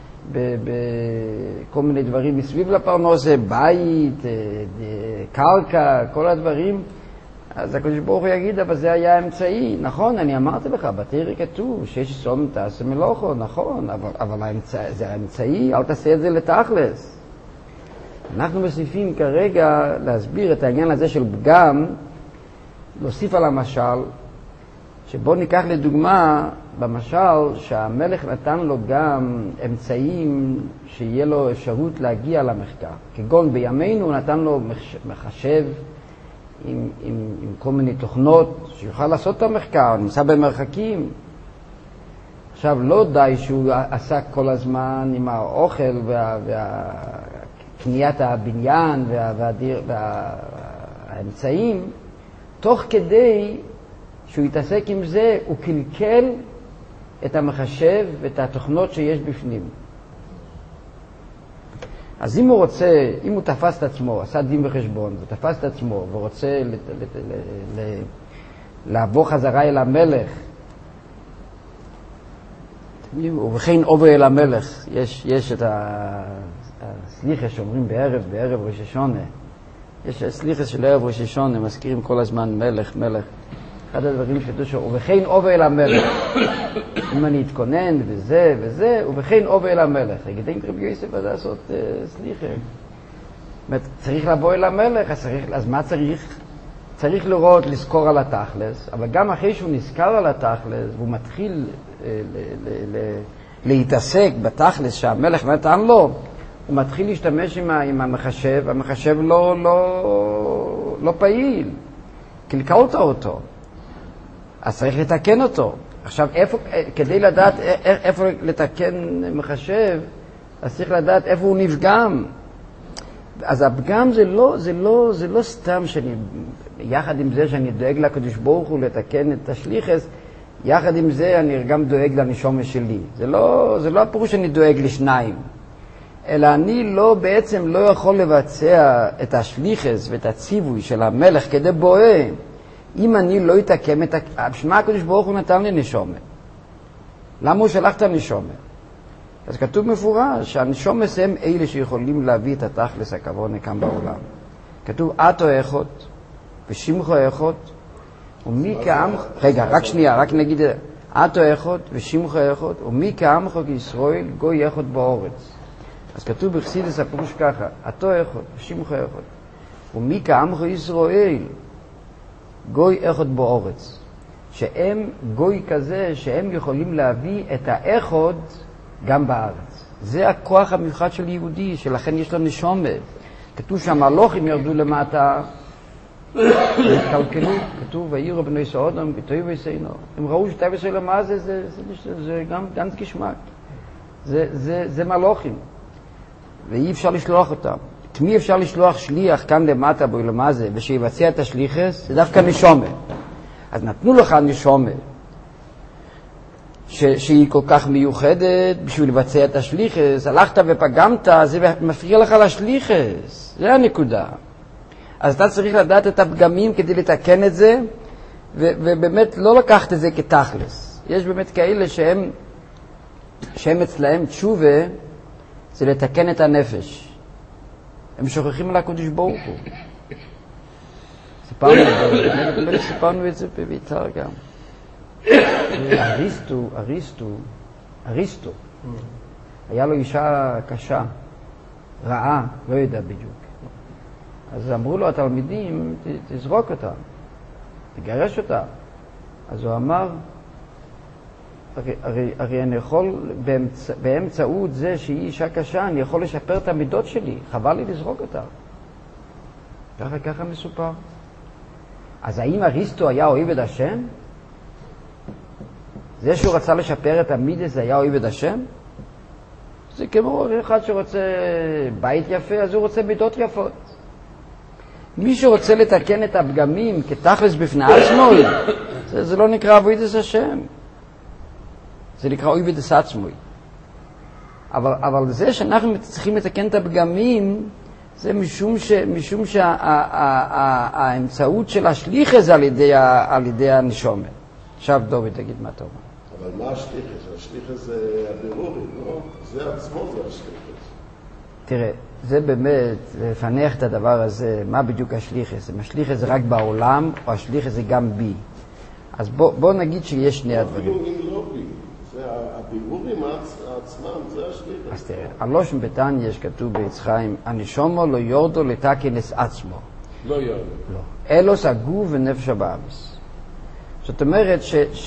בכל מיני דברים מסביב לפרנסה, בית, קרקע, כל הדברים. אז הקדוש ברוך הוא יגיד, אבל זה היה אמצעי. נכון, אני אמרתי לך, בתורה כתוב, שיש שום תעשה מלאכו, נכון, אבל, אבל האמצע, זה האמצעי, אל תעשה את זה לתכלס. אנחנו מוסיפים כרגע להסביר את העניין הזה של פגם, להוסיף על המשל, שבו ניקח לדוגמה במשל שהמלך נתן לו גם אמצעים שיהיה לו אפשרות להגיע למחקר. כגון בימינו הוא נתן לו מחשב עם, עם, עם כל מיני תוכנות שיוכל לעשות את המחקר, נמצא במרחקים. עכשיו לא די שהוא עסק כל הזמן עם האוכל וה, וה, קניית הבניין וה, והדיר, והאמצעים, תוך כדי שהוא יתעסק עם זה, הוא קלקל את המחשב ואת התוכנות שיש בפנים. אז אם הוא רוצה, אם הוא תפס את עצמו, עשה דין וחשבון, ותפס את עצמו, ורוצה לת, לת, ל, ל, לעבור חזרה אל המלך, ובכן עובר אל המלך, יש, יש את הסליחה שאומרים בערב, בערב ראש השונה. יש הסליחה של ערב ראש השונה, מזכירים כל הזמן מלך, מלך. אחד הדברים שכתוב שהוא, ובכן עובר אל המלך. אם אני אתכונן וזה וזה, ובכן עובר אל המלך. יגידים רבי יוסף עד לעשות uh, סליחה. זאת אומרת, צריך לבוא אל המלך, אז, צריך, אז מה צריך? צריך לראות, לזכור על התכלס, אבל גם אחרי שהוא נזכר על התכלס, והוא מתחיל uh, ל, ל, ל, להתעסק בתכלס שהמלך נתן לו, הוא מתחיל להשתמש עם, עם המחשב, המחשב לא, לא, לא פעיל, קלקלת אותו. אז צריך לתקן אותו. עכשיו, איפה, כדי לדעת איפה לתקן מחשב, אז צריך לדעת איפה הוא נפגם. אז הפגם זה לא, זה לא, זה לא סתם שאני, יחד עם זה שאני דואג לקדוש ברוך הוא לתקן את השליחס, יחד עם זה אני גם דואג לנשמה שלי. זה לא, זה לא הפירוש שאני דואג לשניים. אלא אני לא, בעצם לא יכול לבצע את השליחס ואת הציווי של המלך כדי בואה, אם אני לא אתקם את ה... שמה הקדוש ברוך הוא נתן לי נשומה? למה הוא שלח את הנשומה? אז כתוב מפורש שהנשומה הם אלה שיכולים להביא את התכלס הכוונה כאן בעולם. כתוב אתו אחד ושמחו אחד ומי כעמך... רגע, רק שנייה, רק נגיד אתו אחד ושמחו אחד ומי כעמך כישראל גוי אחד באורץ. אז כתוב בחסידות הפירוש ככה, אתו אחד ושמחו אחד ומי כעמך ישראל גוי אחד באורץ, שהם גוי כזה שהם יכולים להביא את האחד גם בארץ. זה הכוח המיוחד של יהודי, שלכן יש לו נשומה. כתוב שהמלוכים ירדו למטה והתקלקלו, כתוב ויראו בני סודום בתוהו וישנו. הם ראו שטבע של מה זה, זה, זה, זה, זה גם גנץ גשמק. זה, זה, זה מלוכים ואי אפשר לשלוח אותם. את מי אפשר לשלוח שליח כאן למטה בעולמה זה, ושיבצע את השליחס? זה דווקא נשומה. אז נתנו לך נשומה, ש- שהיא כל כך מיוחדת בשביל לבצע את השליחס, הלכת ופגמת, זה מפריע לך לשליחס. זה הנקודה. אז אתה צריך לדעת את הפגמים כדי לתקן את זה, ו- ובאמת לא לקחת את זה כתכלס. יש באמת כאלה שהם, שהם אצלהם תשובה, זה לתקן את הנפש. הם שוכחים על הקדוש ברוך הוא. סיפרנו את זה, סיפרנו את זה בביתר גם. אריסטו, אריסטו, אריסטו, היה לו אישה קשה, רעה, לא יודע בדיוק. אז אמרו לו התלמידים, תזרוק אותה, תגרש אותה. אז הוא אמר, הרי, הרי, הרי אני יכול, באמצע, באמצעות זה שהיא אישה קשה, אני יכול לשפר את המידות שלי, חבל לי לזרוק אותה. ככה, ככה מסופר. אז האם אריסטו היה אוהב את השם? זה שהוא רצה לשפר את המידס, זה היה אוהב את השם? זה כמו אחד שרוצה בית יפה, אז הוא רוצה מידות יפות. מי שרוצה לתקן את הפגמים כתכלס בפני עצמו, זה, זה לא נקרא עבודת השם. זה נקרא עבודת עצמו. אבל, אבל זה שאנחנו צריכים לתקן את הפגמים, זה משום ש, משום שהאמצעות של השליחה זה על ידי, על ידי הנשומה. עכשיו דובי תגיד מה טוב. אבל מה השליחה? השליחה זה הבירורים, לא? זה עצמו זה השליחה. תראה, זה באמת, לפנח את הדבר הזה, מה בדיוק השליחה? השליחה זה רק בעולם, או השליחה זה גם בי? אז בוא, בוא נגיד שיש שני הדברים. אפילו אם לא בי, זה הבירורים עצמם, זה השליחה. אז תראה, הלושן בתניא יש כתוב בעץ חיים, הנשומו לא יורדו לתקנס עצמו. לא יורדו. לא. אלוס הגוף ונפש הבאמס. זאת אומרת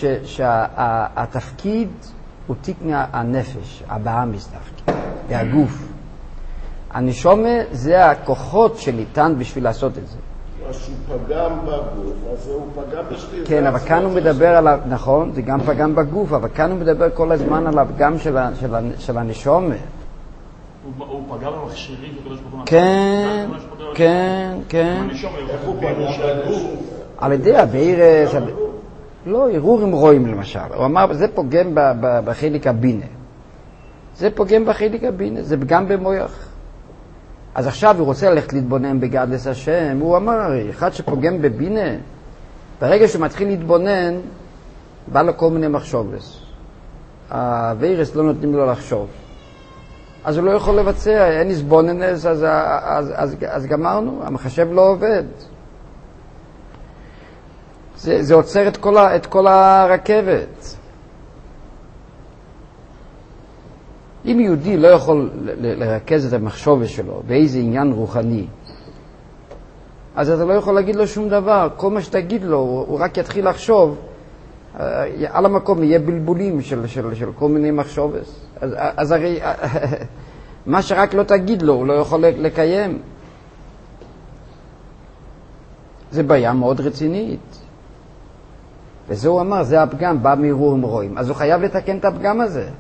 שהתפקיד הוא תיקן הנפש, הבאמס דווקא, והגוף. הנשומה זה הכוחות שניתן בשביל לעשות את זה. אז שהוא פגם בגוף, אז הוא פגם בשליחה. כן, אבל כאן הוא מדבר על, נכון, זה גם פגם בגוף, אבל כאן הוא מדבר כל הזמן על הפגם של הנשומה. הוא פגע במכשירים שקדוש ברוך הוא. כן, כן, כן. איך הוא פגם בגוף? על ידי הווירס, לא, ערעורים רואים למשל. הוא אמר, זה פוגם בחלק הבינה. זה פוגם בחלק הבינה, זה פגם במוח. אז עכשיו הוא רוצה ללכת להתבונן בגדלס השם. הוא אמר, אחד שפוגם בבינה, ברגע שהוא מתחיל להתבונן, בא לו כל מיני מחשובס. הווירס לא נותנים לו לחשוב. אז הוא לא יכול לבצע, אין הסבוננס, אז, אז, אז, אז גמרנו, המחשב לא עובד. זה, זה עוצר את כל, ה, את כל הרכבת. אם יהודי לא יכול ל- לרכז את המחשבה שלו באיזה עניין רוחני, אז אתה לא יכול להגיד לו שום דבר. כל מה שתגיד לו, הוא, הוא רק יתחיל לחשוב. על המקום יהיה בלבולים של, של, של כל מיני מחשבות. אז, אז הרי מה שרק לא תגיד לו, הוא לא יכול לקיים. זה בעיה מאוד רצינית. וזה הוא אמר, זה הפגם, בא מערעורים רואים. אז הוא חייב לתקן את הפגם הזה.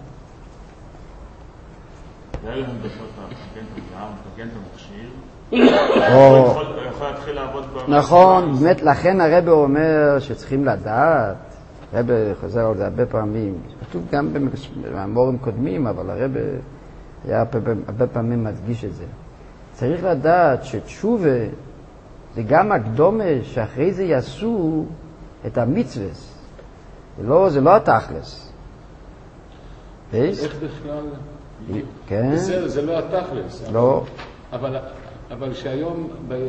היה להם דקות לתקן את הפגם, לתקן את המכשיר. הוא יכול להתחיל לעבוד במכשיר. נכון, באמת, לכן הרב אומר שצריכים לדעת, הרב חוזר על זה הרבה פעמים, כתוב גם במאמרים קודמים, אבל הרב היה הרבה פעמים מדגיש את זה. צריך לדעת שתשובה זה גם הקדומה שאחרי זה יעשו את המצווס. זה לא, זה לא התכלס. איך בכלל? כן. בסדר, זה לא התכלס. לא. אבל, אבל שהיום,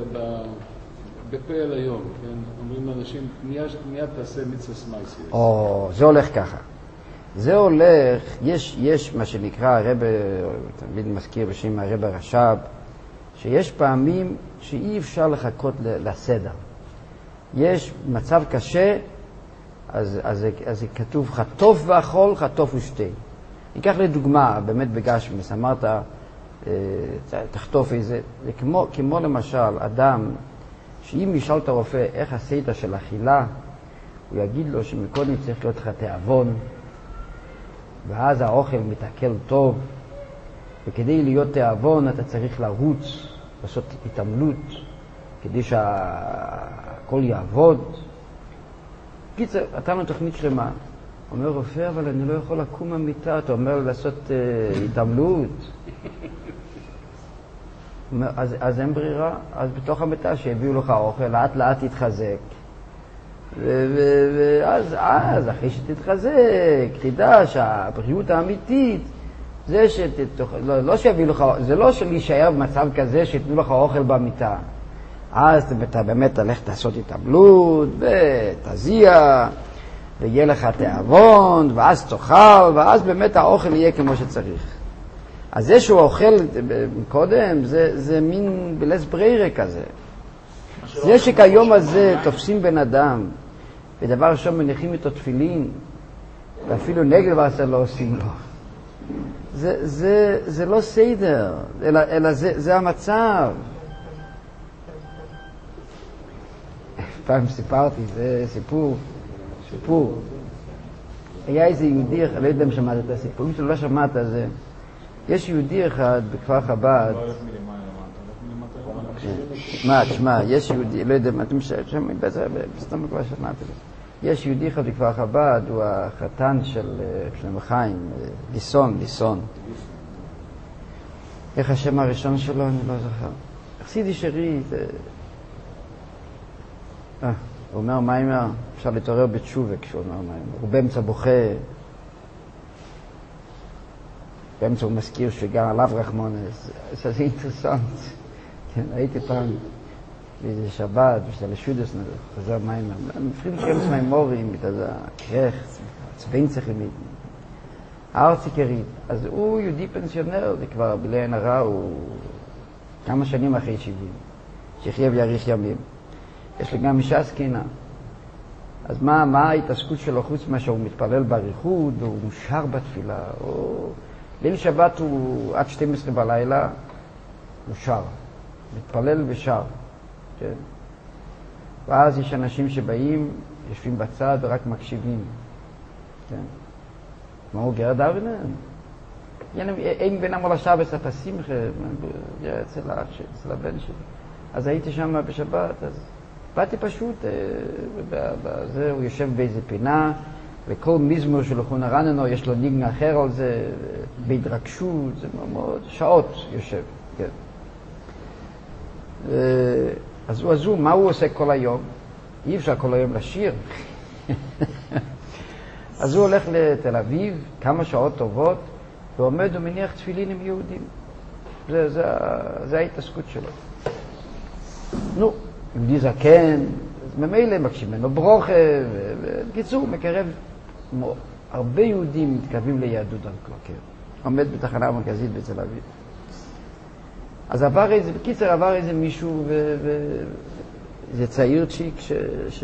בפועל היום, כן, אומרים לאנשים, מיד תעשה מצווס מייסי. או, זה הולך ככה. זה הולך, יש, יש מה שנקרא, הרב, תמיד מזכיר בשם הרב הרש"ב, שיש פעמים שאי אפשר לחכות לסדר. יש מצב קשה, אז, אז, אז זה כתוב חטוף ואכול, חטוף ושתה. ניקח לדוגמה, באמת בגשמיס, אמרת, תחטוף איזה, זה כמו, כמו למשל, אדם, שאם ישאל את הרופא איך עשית של אכילה, הוא יגיד לו שמקודם צריך להיות לך תיאבון, ואז האוכל מתעכל טוב, וכדי להיות תיאבון אתה צריך לרוץ, לעשות התעמלות, כדי שהכל יעבוד. קיצר, אתה לנו תוכנית שלמה. אומר רופא, אבל אני לא יכול לקום מהמיטה, אתה אומר לעשות uh, התעמלות. אז, אז אין ברירה, אז בתוך המיטה שהביאו לך אוכל, לאט לאט תתחזק. ואז, אז, אחרי שתתחזק, תדע שהבריאות האמיתית, זה שתתוך, לא, לא שיביאו לך, זה לא להישאר במצב כזה שיתנו לך אוכל במיטה. אז אתה באמת תלך לעשות התעמלות, ותזיע, ויהיה לך תיאבון, ואז תאכל, ואז באמת האוכל יהיה כמו שצריך. אז זה שהוא אוכל קודם, זה, זה מין בלס בריירה כזה. זה שכיום הזה תופסים בן אדם, ודבר ראשון מניחים איתו תפילין, ואפילו נגל ועשה לא עושים לו. זה, זה, זה לא סדר, אלא, אלא זה, זה המצב. פעם סיפרתי, זה סיפור, סיפור. היה איזה יהודי, לא יודע אם שמעת את הסיפור, אם לא שמעת את זה, יש יהודי אחד בכפר חב"ד. מה, תשמע, יש יהודי, לא יודע, אתם שומעים, בסתם כבר שמעתי. יש יהודי אחד בכפר חב"ד, הוא החתן של שלמה חיים, ליסון, ליסון. איך השם הראשון שלו, אני לא זוכר. חסידי שרי, אה, הוא אומר מיימר, אפשר להתעורר בתשובה כשהוא אומר מיימר. הוא באמצע בוכה, באמצע הוא מזכיר שגם עליו רחמונס. זה אינטרסנט. כן, הייתי פעם באיזה שבת, בשביל השודס חזר מיימר. מפחיד לקרמס מיימורים, את זה, כרך, צבעים צריכים. הארץ עיקרית. אז הוא יהודי פנסיונר, זה כבר בלי עין הרע, הוא כמה שנים אחרי שבעים. שיחיה ויאריך ימים. יש לי גם אישה זקנה. אז מה, מה ההתעסקות שלו חוץ מה שהוא מתפלל באריכות, הוא שר בתפילה, או... ליל שבת הוא עד שתים עשרה בלילה, הוא שר, מתפלל ושר, כן? ואז יש אנשים שבאים, יושבים בצד ורק מקשיבים, כן? מה הוא גרד אבנן? אין בינם על השבס את השמחה, אצל הבן שלי. אז הייתי שם בשבת, אז באתי פשוט, בזה, הוא יושב באיזה פינה, וכל מזמור של חונה רננו יש לו ניגן אחר על זה, בהתרגשות, זה מאוד, שעות יושב, כן. אז הוא, אז הוא, מה הוא עושה כל היום? אי אפשר כל היום לשיר. אז הוא הולך לתל אביב, כמה שעות טובות, ועומד ומניח תפילין עם יהודים. זה, זה, זה ההתעסקות שלו. נו, יהודי זקן, אז ממילא מקשיב ממנו ברוכה, ובקיצור, מקרב, הרבה יהודים מתקרבים ליהדות דרכו, כן. עומד בתחנה המרכזית בתל אביב. אז עבר איזה, בקיצר עבר איזה מישהו, ואיזה צעיר צ'יק, ש... ש...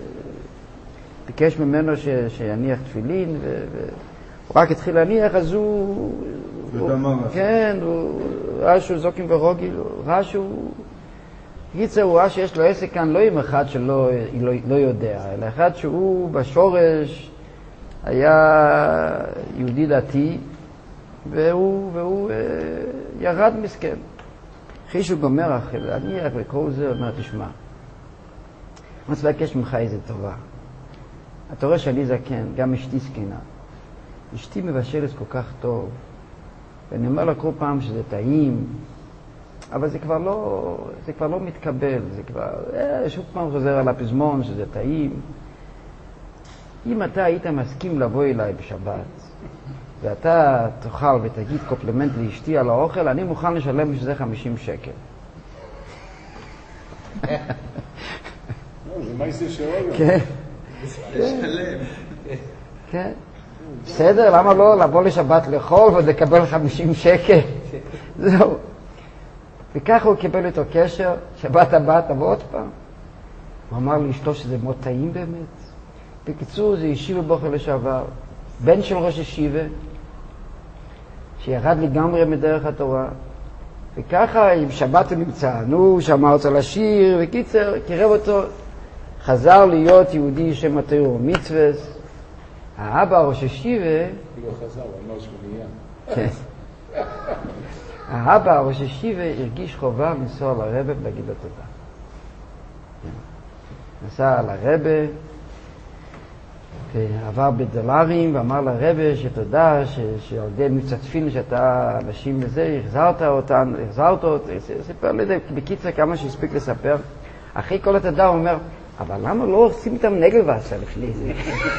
ביקש ממנו ש... שיניח תפילין, והוא רק התחיל להניח, אז הוא... ודמה הוא... כן, הוא ראה שהוא זוקים ורוגיל, הוא ראה שהוא... בקיצר, הוא ראה שיש לו עסק כאן לא עם אחד שלא לא, לא יודע, אלא אחד שהוא בשורש היה יהודי דתי, והוא, והוא אה, ירד מסכן. אחרי שהוא גומר אחרי להניח וכל זה, אומר, תשמע, אני רוצה לבקש ממך איזה טובה. אתה רואה שאני זקן, גם אשתי זקנה. אשתי מבשלת כל כך טוב, ואני אומר לה כל פעם שזה טעים, אבל זה כבר לא, זה כבר לא מתקבל, זה כבר, אה, שוב פעם חוזר על הפזמון שזה טעים. אם אתה היית מסכים לבוא אליי בשבת, ואתה תאכל ותגיד קופלמנט לאשתי על האוכל, אני מוכן לשלם בשביל זה חמישים שקל. זה מה יעשה שאולו? כן. לשלם. כן. בסדר, למה לא לבוא לשבת לאכול ולקבל חמישים שקל? זהו. וככה הוא קיבל איתו קשר, שבת הבאה תבוא עוד פעם. הוא אמר לאשתו שזה מאוד טעים באמת. בקיצור, זה ישיבה בוחר לשעבר, בן של ראש ישיבה, שירד לגמרי מדרך התורה, וככה עם שבת הוא נמצא, נו, שמע אותו לשיר, וקיצר, קירב אותו, חזר להיות יהודי שם התורה ומצוות. האבא ראש ישיבה, לא חזר, הוא אמר שהוא נהיה. כן. האבא ראש ישיבה הרגיש חובה לנסוע לרבא ולהגיד לו תודה. נסע לרבא, ועבר בדולרים, ואמר לרבא שתודה, שעל ידי מבצע תפילין שאתה אנשים לזה, החזרת אותן, החזרת אותן, סיפר לידי, בקיצר כמה שהספיק לספר. אחרי כל התודה הוא אומר, אבל למה לא עושים איתם נגל ועשה לפני זה?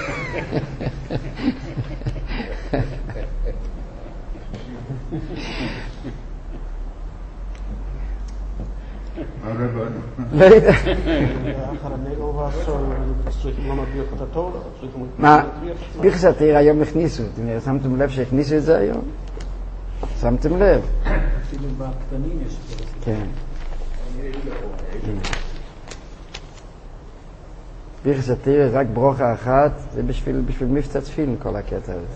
לא יודע. מה? ביחס התאיר היום הכניסו, שמתם לב שהכניסו את זה היום? שמתם לב? אפילו בקטנים יש פה. כן. ביחס התאיר רק ברוכה אחת, זה בשביל מבצע תפילין כל הקטע הזה.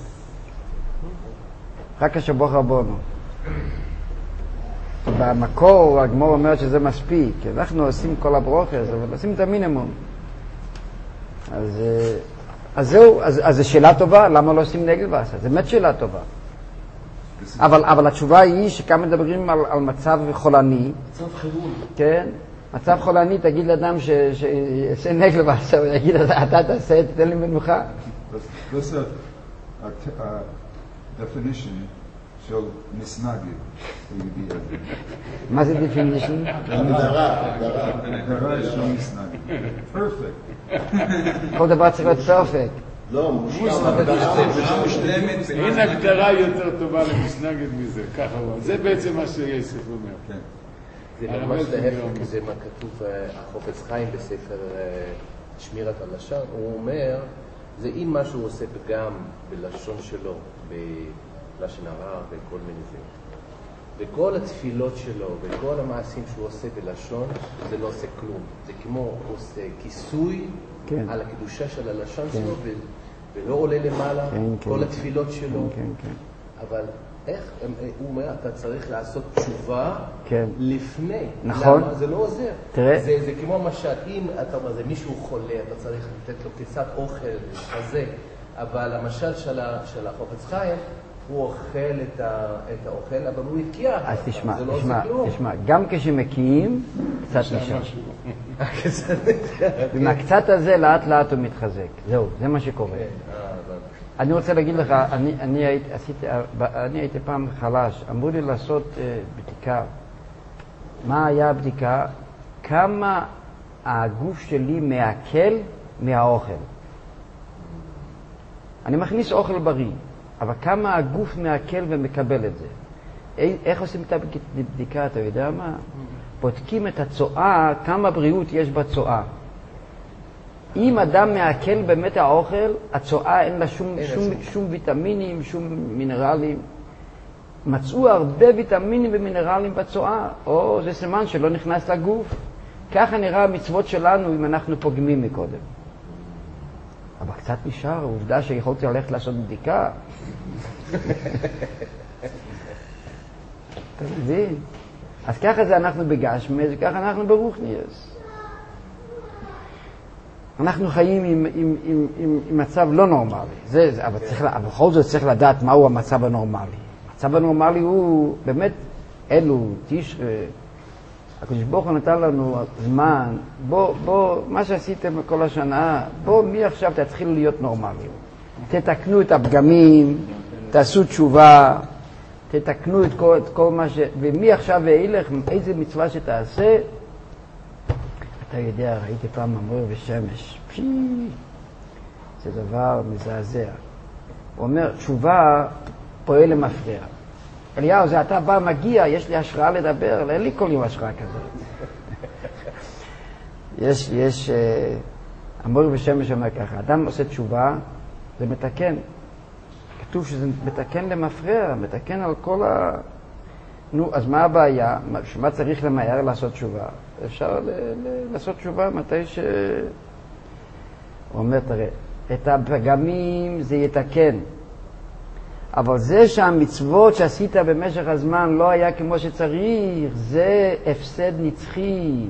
רק השבוח רבונו. במקור הגמור אומרת שזה מספיק, אנחנו עושים כל הברוכה, אבל עושים את המינימום. אז, אז זהו, אז, אז זו שאלה טובה, למה לא עושים נגל ועשה? זו באמת שאלה טובה. אבל, אבל התשובה היא שכמה מדברים על, על מצב חולני. מצב חירום. כן, מצב חולני, תגיד לאדם שיעשה נגל ועשה, הוא יגיד, אתה תעשה, תתן לי מנוחה. That's a, a, a definition של מסנגד. מה זה definition? הגדרה, הגדרה של מסנגד. Perfect. כל דבר צריך להיות perfect. לא, מושלמת. אין הגדרה יותר טובה למסנגד מזה, ככה הוא. זה בעצם מה שיוסף אומר. זה ממש להפך, זה מה כתוב החופץ חיים בספר שמירת הלשון. הוא אומר, זה אם משהו עושה פגם בלשון שלו, בלשון הרע וכל מיני זה. וכל התפילות שלו וכל המעשים שהוא עושה בלשון, זה לא עושה כלום. זה כמו הוא עושה כיסוי כן. על הקדושה של הלשון כן. שלו, ו... ולא עולה למעלה, כן, כל כן. התפילות שלו. כן, כן. אבל איך, הוא אומר, אתה צריך לעשות תשובה כן. לפני. נכון. למה? זה לא עוזר. תראה. זה, זה כמו משל, אם אתה אומר, זה מישהו חולה, אתה צריך לתת לו קצת אוכל, כזה. אבל המשל של, של החפץ חיים, הוא אוכל את, ה, את האוכל, אבל הוא הקיע. אז תשמע, זה לא תשמע, עושה כלום. תשמע, גם כשמקיאים, קצת נשאר. עם הקצת הזה לאט לאט הוא מתחזק. זהו, זה מה שקורה. אני רוצה להגיד לך, אני, אני, הייתי, עשיתי, אני הייתי פעם חלש, אמרו לי לעשות uh, בדיקה. מה היה הבדיקה? כמה הגוף שלי מעכל מהאוכל. אני מכניס אוכל בריא, אבל כמה הגוף מעכל ומקבל את זה. איך עושים את הבדיקה, אתה יודע מה? בודקים את הצואה, כמה בריאות יש בצואה. אם אדם מעכל באמת האוכל, הצואה אין לה שום, שום, שום ויטמינים, שום מינרלים. מצאו הרבה ויטמינים ומינרלים בצואה, או זה סימן שלא נכנס לגוף. ככה נראה המצוות שלנו אם אנחנו פוגמים מקודם. אבל קצת נשאר, העובדה שיכולתי ללכת לעשות בדיקה. אתה מבין? אז ככה זה אנחנו בגשמי, זה ככה אנחנו ברוחניאס. אנחנו חיים עם, עם, עם, עם, עם מצב לא נורמלי. זה, זה, אבל, צריך, אבל בכל זאת צריך לדעת מהו המצב הנורמלי. המצב הנורמלי הוא באמת אלו, תשרה. הקדוש ברוך הוא נתן לנו זמן, בוא, בוא, מה שעשיתם כל השנה, בוא, מי עכשיו תתחילו להיות נורמליים. תתקנו את הפגמים, תעשו תשובה, תתקנו את כל, את כל מה ש... ומי עכשיו ואילך, איזה מצווה שתעשה, אתה יודע, ראיתי פעם ממריר ושמש. פי, זה דבר מזעזע. הוא אומר, תשובה פועל למפריע. אליהו, זה אתה בא, מגיע, יש לי השראה לדבר, אין לי כל יום השראה כזאת. יש, יש, המריר ושמש אומר ככה, אדם עושה תשובה, זה מתקן. כתוב שזה מתקן למפריע, מתקן על כל ה... נו, אז מה הבעיה? שמה צריך למהר לעשות תשובה? אפשר ל- ל- לעשות תשובה מתי ש... הוא אומר, תראה, את הפגמים זה יתקן. אבל זה שהמצוות שעשית במשך הזמן לא היה כמו שצריך, זה הפסד נצחי.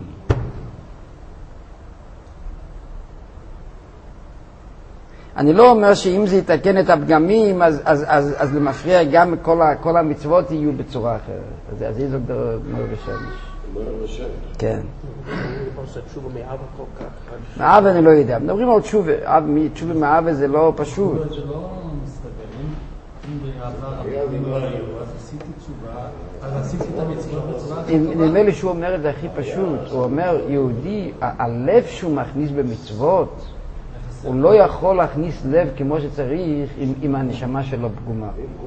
אני לא אומר שאם זה יתקן את הפגמים, אז, אז, אז, אז למפריע גם כל, ה, כל המצוות יהיו בצורה אחרת. אז, אז זה זוגדר מור ושמש. מור ושמש. כן. עושה תשובה מאבא כל כך. מאבא אני לא יודע. מדברים על תשובה. תשובה מאבא זה לא פשוט. זה לא מסתבר. אם בעבר הפגמים לא היו, אז עשיתי תשובה, אז עשיתי את המצוות בצורה הכי טובה. נדמה לי שהוא אומר את זה הכי פשוט. הוא אומר, יהודי, הלב שהוא מכניס במצוות, הוא לא יכול להכניס לב כמו שצריך עם, עם הנשמה שלו פגומה.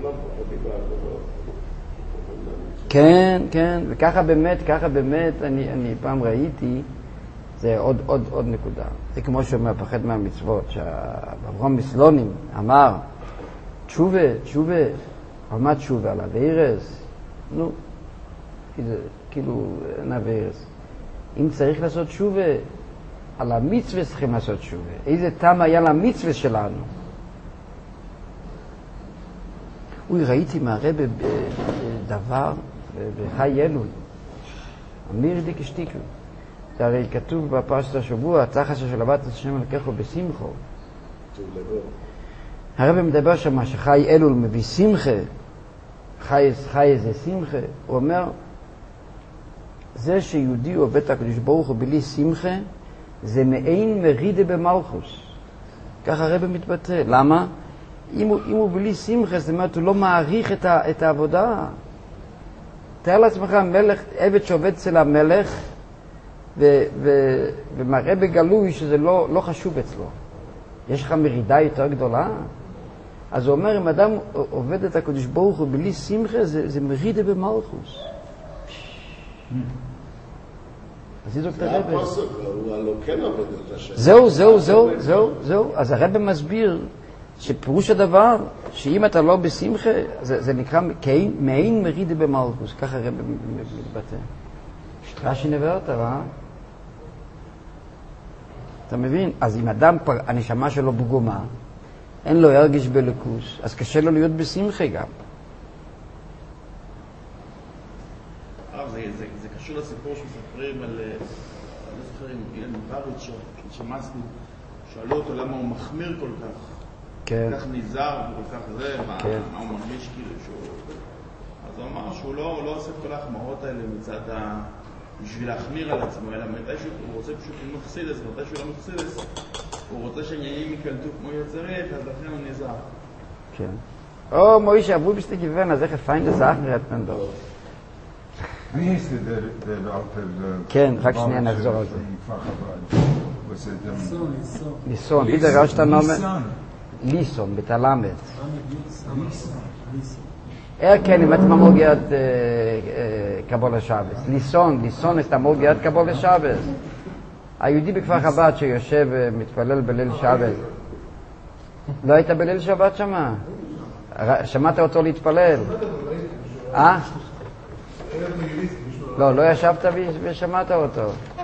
כן, כן, וככה באמת, ככה באמת, אני, אני פעם ראיתי, זה עוד, עוד, עוד נקודה. זה כמו שאומר, פחד מהמצוות, שאברהם מסלונים אמר, תשובה, תשובה, על מה תשובה? על הווירס? נו, כאילו, אין הווירס. אם צריך לעשות תשובה, על המצווה צריכים לעשות תשובה. איזה טעם היה למצווה שלנו? אוי, ראיתי מהרבא בדבר, בחי אלול, אמיר דיק שטיקו. זה הרי כתוב בפרשת השבוע, תחת של הבת השם לקחו בשמחו. הרבא מדבר שם שחי אלול מביא שמחה, חי, חי זה שמחה. הוא אומר, זה שיהודי עובד את הקדוש ברוך הוא בלי שמחה, זה מעין מרידה במלכוס. ככה הרבא מתבטא. למה? אם הוא, אם הוא בלי שמחה, זאת אומרת, הוא לא מעריך את, ה, את העבודה. תאר לעצמך, מלך, עבד שעובד אצל המלך, ו, ו, ומראה בגלוי שזה לא, לא חשוב אצלו. יש לך מרידה יותר גדולה? אז הוא אומר, אם אדם עובד את הקדוש ברוך הוא בלי שמחה, זה, זה מרידה במלכוס. אז יזוק את הרבא. זה הפוסק, הוא הלא כן עובד את השם. זהו, זהו, זהו, זהו, זהו. אז הרבא מסביר שפירוש הדבר, שאם אתה לא בשמחה, זה, זה נקרא מעין מרידה במלכוס, ככה הרב מתבטא. רש"י נביא אותה, אה? אתה מבין? אז אם אדם, הנשמה שלו פגומה, אין לו הרגיש בלכוס, אז קשה לו להיות בשמחה גם. הרב, זה, זה, זה קשור לסיפור שמספרים על, אני לא זוכר אם אילן פריץ, ששמעתי, שאלו אותו למה הוא מחמיר כל כך. כן. כל כך נזהר וכל כך זה, מה, כן. מה הוא מרגיש כאילו שהוא... אז הוא אמר שהוא לא, לא עושה כל ההחמרות האלה מצד ה... בשביל להחמיר על עצמו, אלא מתישהו הוא רוצה פשוט ללמוד חסידס, מתישהו לא מחסידס, הוא רוצה שעניינים יקלטו כמו יוצרית, אז לכן הוא נזהר. כן. או מוישה, wo bist du gewesen, als welche feine Sachen hat man dort? Wie hieß der, der alte... כן, רק שנייה נחזור על זה. ליסון, wie der rauscht der Name? ליסון, בתלמד. Er kennt ihm, hat man mal gehört Kabbalah Shabbos. ליסון, ליסון ist אמור גehört Kabbalah Shabbos. היהודי בכפר חב"ד שיושב מתפלל בליל שבת. לא היית בליל שבת שמה? שמעת אותו להתפלל? אה? לא, לא ישבת ושמעת אותו.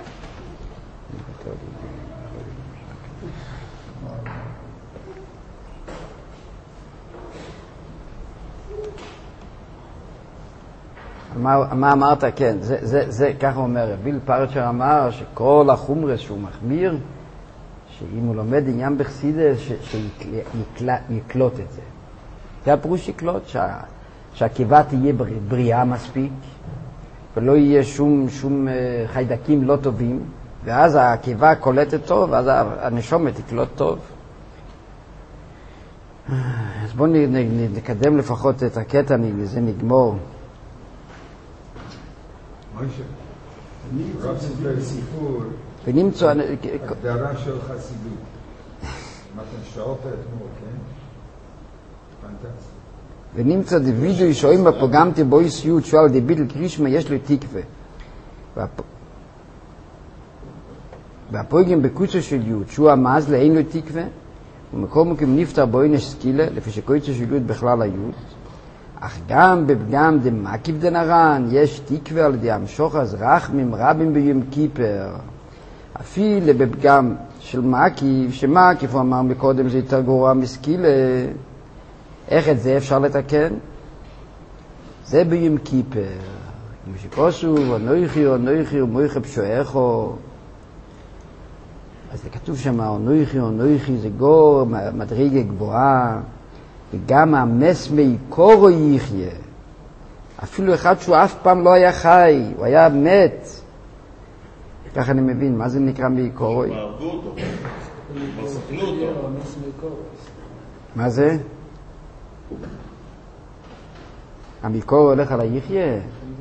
מה, מה אמרת? כן, זה, זה, זה, ככה אומר, ביל פרצ'ר אמר שכל החומרס שהוא מחמיר, שאם הוא לומד עניין בחסידס, שיקלוט את זה. זה הפירוש יקלוט, שה, שהקיבה תהיה בריאה מספיק, ולא יהיה שום, שום חיידקים לא טובים, ואז הקיבה קולטת טוב, ואז הנשומת תקלוט טוב. אז בואו נקדם לפחות את הקטע, מזה נגמור. רב סיפר סיפור, ונמצא... הגדרה של חסידות. אמרת שעות אתמול, כן? פנטסטי. ונמצא דוידו שואלים בפוגמתי בויס יוד שואל די ביטל קרישמה יש לו תקווה. והפויגים בקוצה של יוד שהוא המאז אין לו תקווה, ומקום מקים נפטר בוינש סקילה, לפי שקוצה של יוד בכלל היוד. אך גם בפגם דמקיב דנרן יש תקווה על די המשוך אז רחמים רבים ביום כיפר. אפילו בפגם של מקיב, שמקיב הוא אמר מקודם זה יותר גרוע מסקילה. איך את זה אפשר לתקן? זה ביום כיפר. כמו שכוסו, אנוכי, אנוכי, ומויכה פשועכו. אז זה כתוב שם, אנוכי, אנוכי, זה גור, מדרגה גבוהה. וגם המס מעיקורו יחיה. אפילו אחד שהוא אף פעם לא היה חי, הוא היה מת. ככה אני מבין, מה זה נקרא מעיקורו? בערדו אותו, בסכלו אותו. מה זה? המקור הולך על היחיה.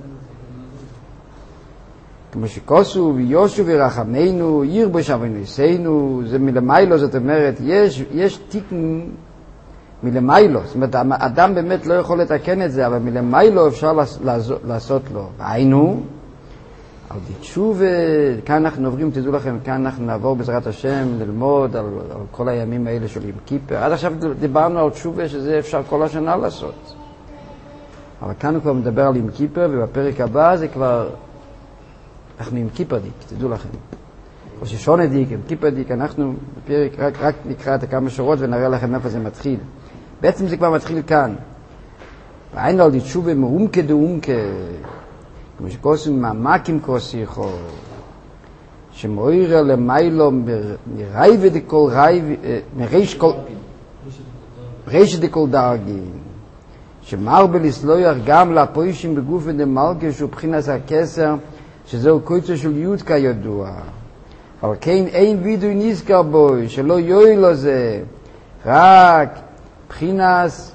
כמו שכוסו ויושו ורחמנו, ירבו שווינו עשינו, זה מלמיילו, זאת אומרת, יש, יש תיקן מלמיילו. זאת אומרת, האדם באמת לא יכול לתקן את זה, אבל מלמיילו אפשר לעשות לו. היינו, על תשובה, כאן אנחנו עוברים, תדעו לכם, כאן אנחנו נעבור בעזרת השם ללמוד על, על כל הימים האלה של יום כיפר. עד עכשיו דיברנו על תשובה שזה אפשר כל השנה לעשות. אבל כאן הוא כבר מדבר על יום כיפר, ובפרק הבא זה כבר, אנחנו יום כיפר דיק, תדעו לכם. או ששונה דיק, יום כיפר דיק, אנחנו בפרק רק, רק נקרא את הכמה שורות ונראה לכם איפה זה מתחיל. בעצם זה כבר מתחיל כאן. והיינו על תשובה מעומקה דעומקה, כמו שכוסו ממקים כוסיכו, שמוירה למיילו מרייבה דכל רייבה, מריש כל, ריש דכל דרגין, שמרבה לסלויח גם לפוישים בגוף ודמלכה שהוא בחינס הכסר, שזהו קויצו של יוד כידוע. אבל כן אין וידוי נזכר בוי, שלא יוי לו זה, רק בחינס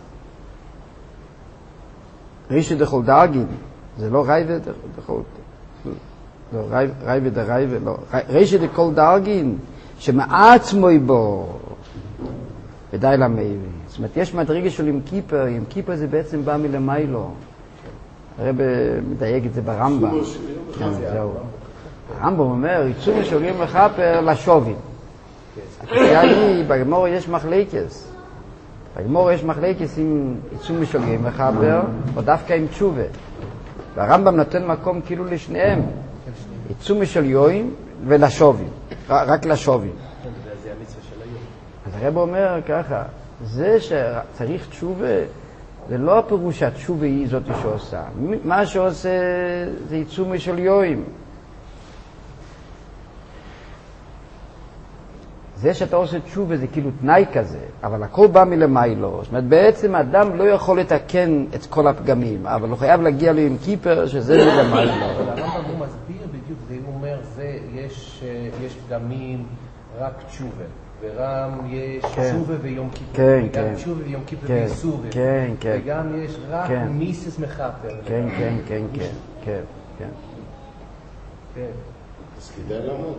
ריש דכל דרגין. זה לא רייבה דכל, לא, רייבה דרייבה, לא, רישה דכל דרגין, שמעצמוי בו, ודי למייבי. זאת אומרת, יש מדרגה של יום כיפר, יום כיפר זה בעצם בא מלמיילו. הרב מדייק את זה ברמב"ם. זהו. הרמב"ם אומר, עיצום של יום לכפר לשובים. הקריאה היא, בגמור יש מחלקס. בגמור יש מחלקת עם עיצום משוגעים מחבר, או דווקא עם תשובה. והרמב"ם נותן מקום כאילו לשניהם. עיצום משוגעים ולשובים, רק לשובים. זה המצווה של היום. אז הרב אומר ככה, זה שצריך תשובה, זה לא הפירוש שהתשובה היא זאת שעושה. מה שעושה זה עיצום משוגעים. זה שאתה עושה תשובה זה כאילו תנאי כזה, אבל הכל בא מלמיילו. זאת אומרת, בעצם האדם לא יכול לתקן את כל הפגמים, אבל הוא חייב להגיע לו עם כיפר שזה מלמיילו. אבל הרמב"ם הוא מסביר בדיוק, והוא אומר, זה, יש, יש פגמים רק תשובה, ורם יש תשובה ויום כיפר, וגם תשובה ויום כיפר ויסורים, וגם יש רק מיסס מחפר. כן, כן, כן, כן, כן, כן. אז כדאי למות.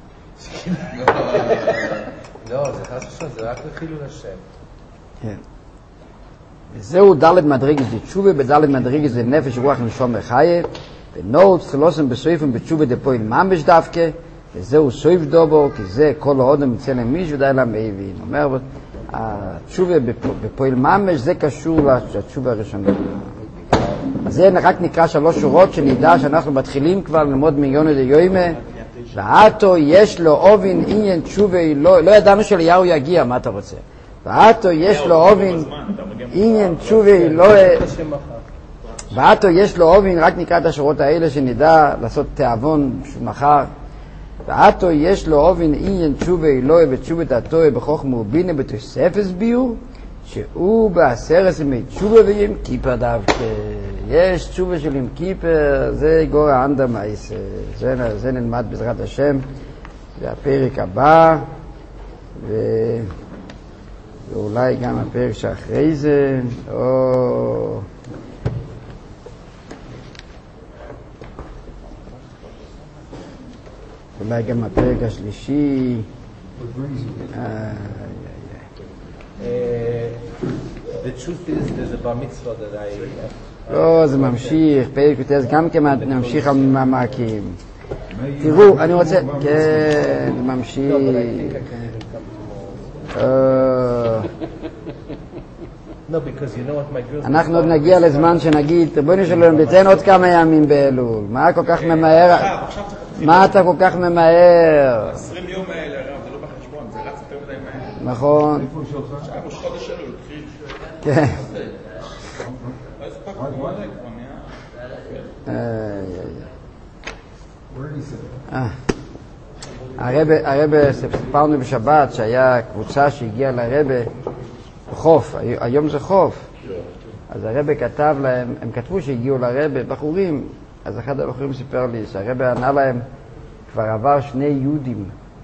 לא, זה חס ושלום, זה רק לחילול השם. כן. וזהו ד' מדרגת זה תשובה, בד' מדרגת זה נפש רוח נשום וחיה, ונור צלוסם בסויפם בתשובה דפועל ממש דווקא, וזהו סויף דובו, כי זה כל ההודם מצלם מיש ודאי להם אבין. אומר, התשובה בפועל ממש זה קשור לתשובה הראשונה. זה רק נקרא שלוש שורות שנדע שאנחנו מתחילים כבר ללמוד מיליון דיומה, ועתו יש לו אובין עניין תשובה, לא, לא ידענו שאליהו יגיע, מה אתה רוצה? ועתו יש לו אובין עניין תשובה, לא... ועתו יש לו אובין, רק נקרא את השורות האלה שנדע לעשות תיאבון מחר. ועתו יש לו אובין עניין תשובה, לא ותשובה תתוה בחוכמה ובינה בתוספת ביור, שהוא בעשרת ימי תשובה ועם כיפר דווקא. יש תשובה של עם כיפר, זה גור האנדר מייס. זה, זה נלמד בעזרת השם, זה הפרק הבא, ו... ואולי גם הפרק שאחרי זה, או... אולי גם הפרק השלישי. The truth is, there's a bar mitzvah that I... לא, זה ממשיך, פרק יותר, גם כן נמשיך על ממעקים. תראו, אני רוצה... כן, זה ממשיך. אנחנו עוד נגיע לזמן שנגיד, בואי נשאלו, נתן עוד כמה ימים באלול. מה כל כך ממהר? מה אתה כל כך ממהר? עשרים יום האלה, הרב, זה לא בחשבון, זה רץ יותר מדי מהר. נכון. עכשיו, ראש חודש שלו, התחיל. כן. איזה פק הוא עולה כבר נהיה. הרב סיפרנו בשבת שהיה קבוצה שהגיעה לרב בחוף, היום זה חוף. אז הרב כתב להם, הם כתבו שהגיעו לרב בחורים, אז אחד הבחורים סיפר לי שהרב ענה להם, כבר עבר שני יהודים,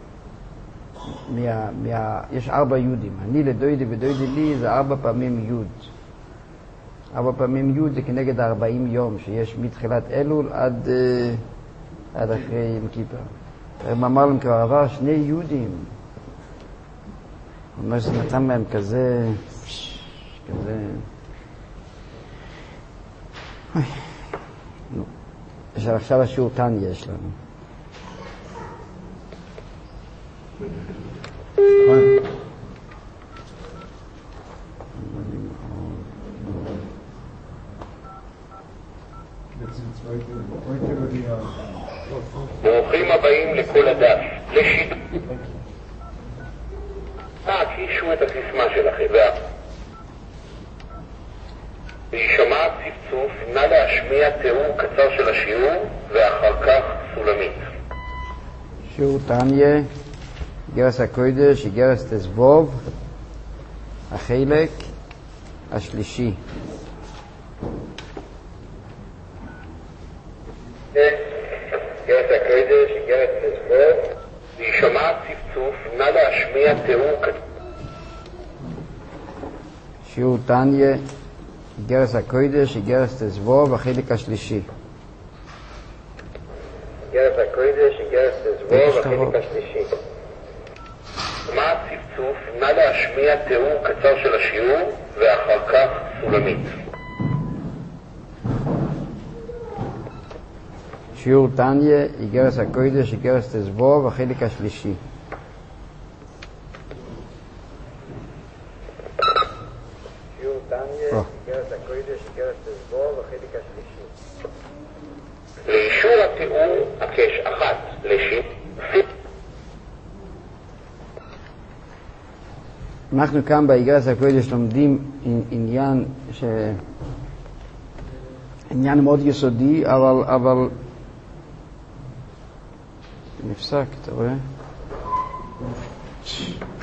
מה, מה, יש ארבע יהודים, אני לדוידי ודוידי לי זה ארבע פעמים יהוד. ארבע פעמים יהוד זה כנגד ארבעים יום שיש מתחילת אלול עד, עד אחרי יום כיפר. הרב אמר להם כבר עבר שני יהודים. הוא אומר שזה נתן להם כזה, כזה... נו, עכשיו השיעור תן יש לנו. ברוכים הבאים לכל הדף, לשידור. תעקישו את הסיסמה שלכם, וישמע צפצוף, נא להשמיע תיאור קצר של השיעור, ואחר כך סולמית. שיעור תניה, גרס הקודש, גרס תזבוב, החלק השלישי. גרס הקודש, גרס תזבוב, וישמע צפצוף, נא להשמיע תיאור קצר. שיעור תניה, גרס הקודש, גרס תזבוב, החלק השלישי. גרס הקודש, גרס תזבוב, החלק השלישי. מה הצפצוף? נא להשמיע תיאור קצר של השיעור, ואחר כך סולמית. שיעור תניה, גרס הקודש, גרס תזבוב, החלק השלישי. זוהר החלק השלישי. לאישור התיאור הקש אחת לשיט. אנחנו כאן באיגרת הקודש לומדים עניין ש... עניין מאוד יסודי, אבל, אבל נפסק, אתה רואה?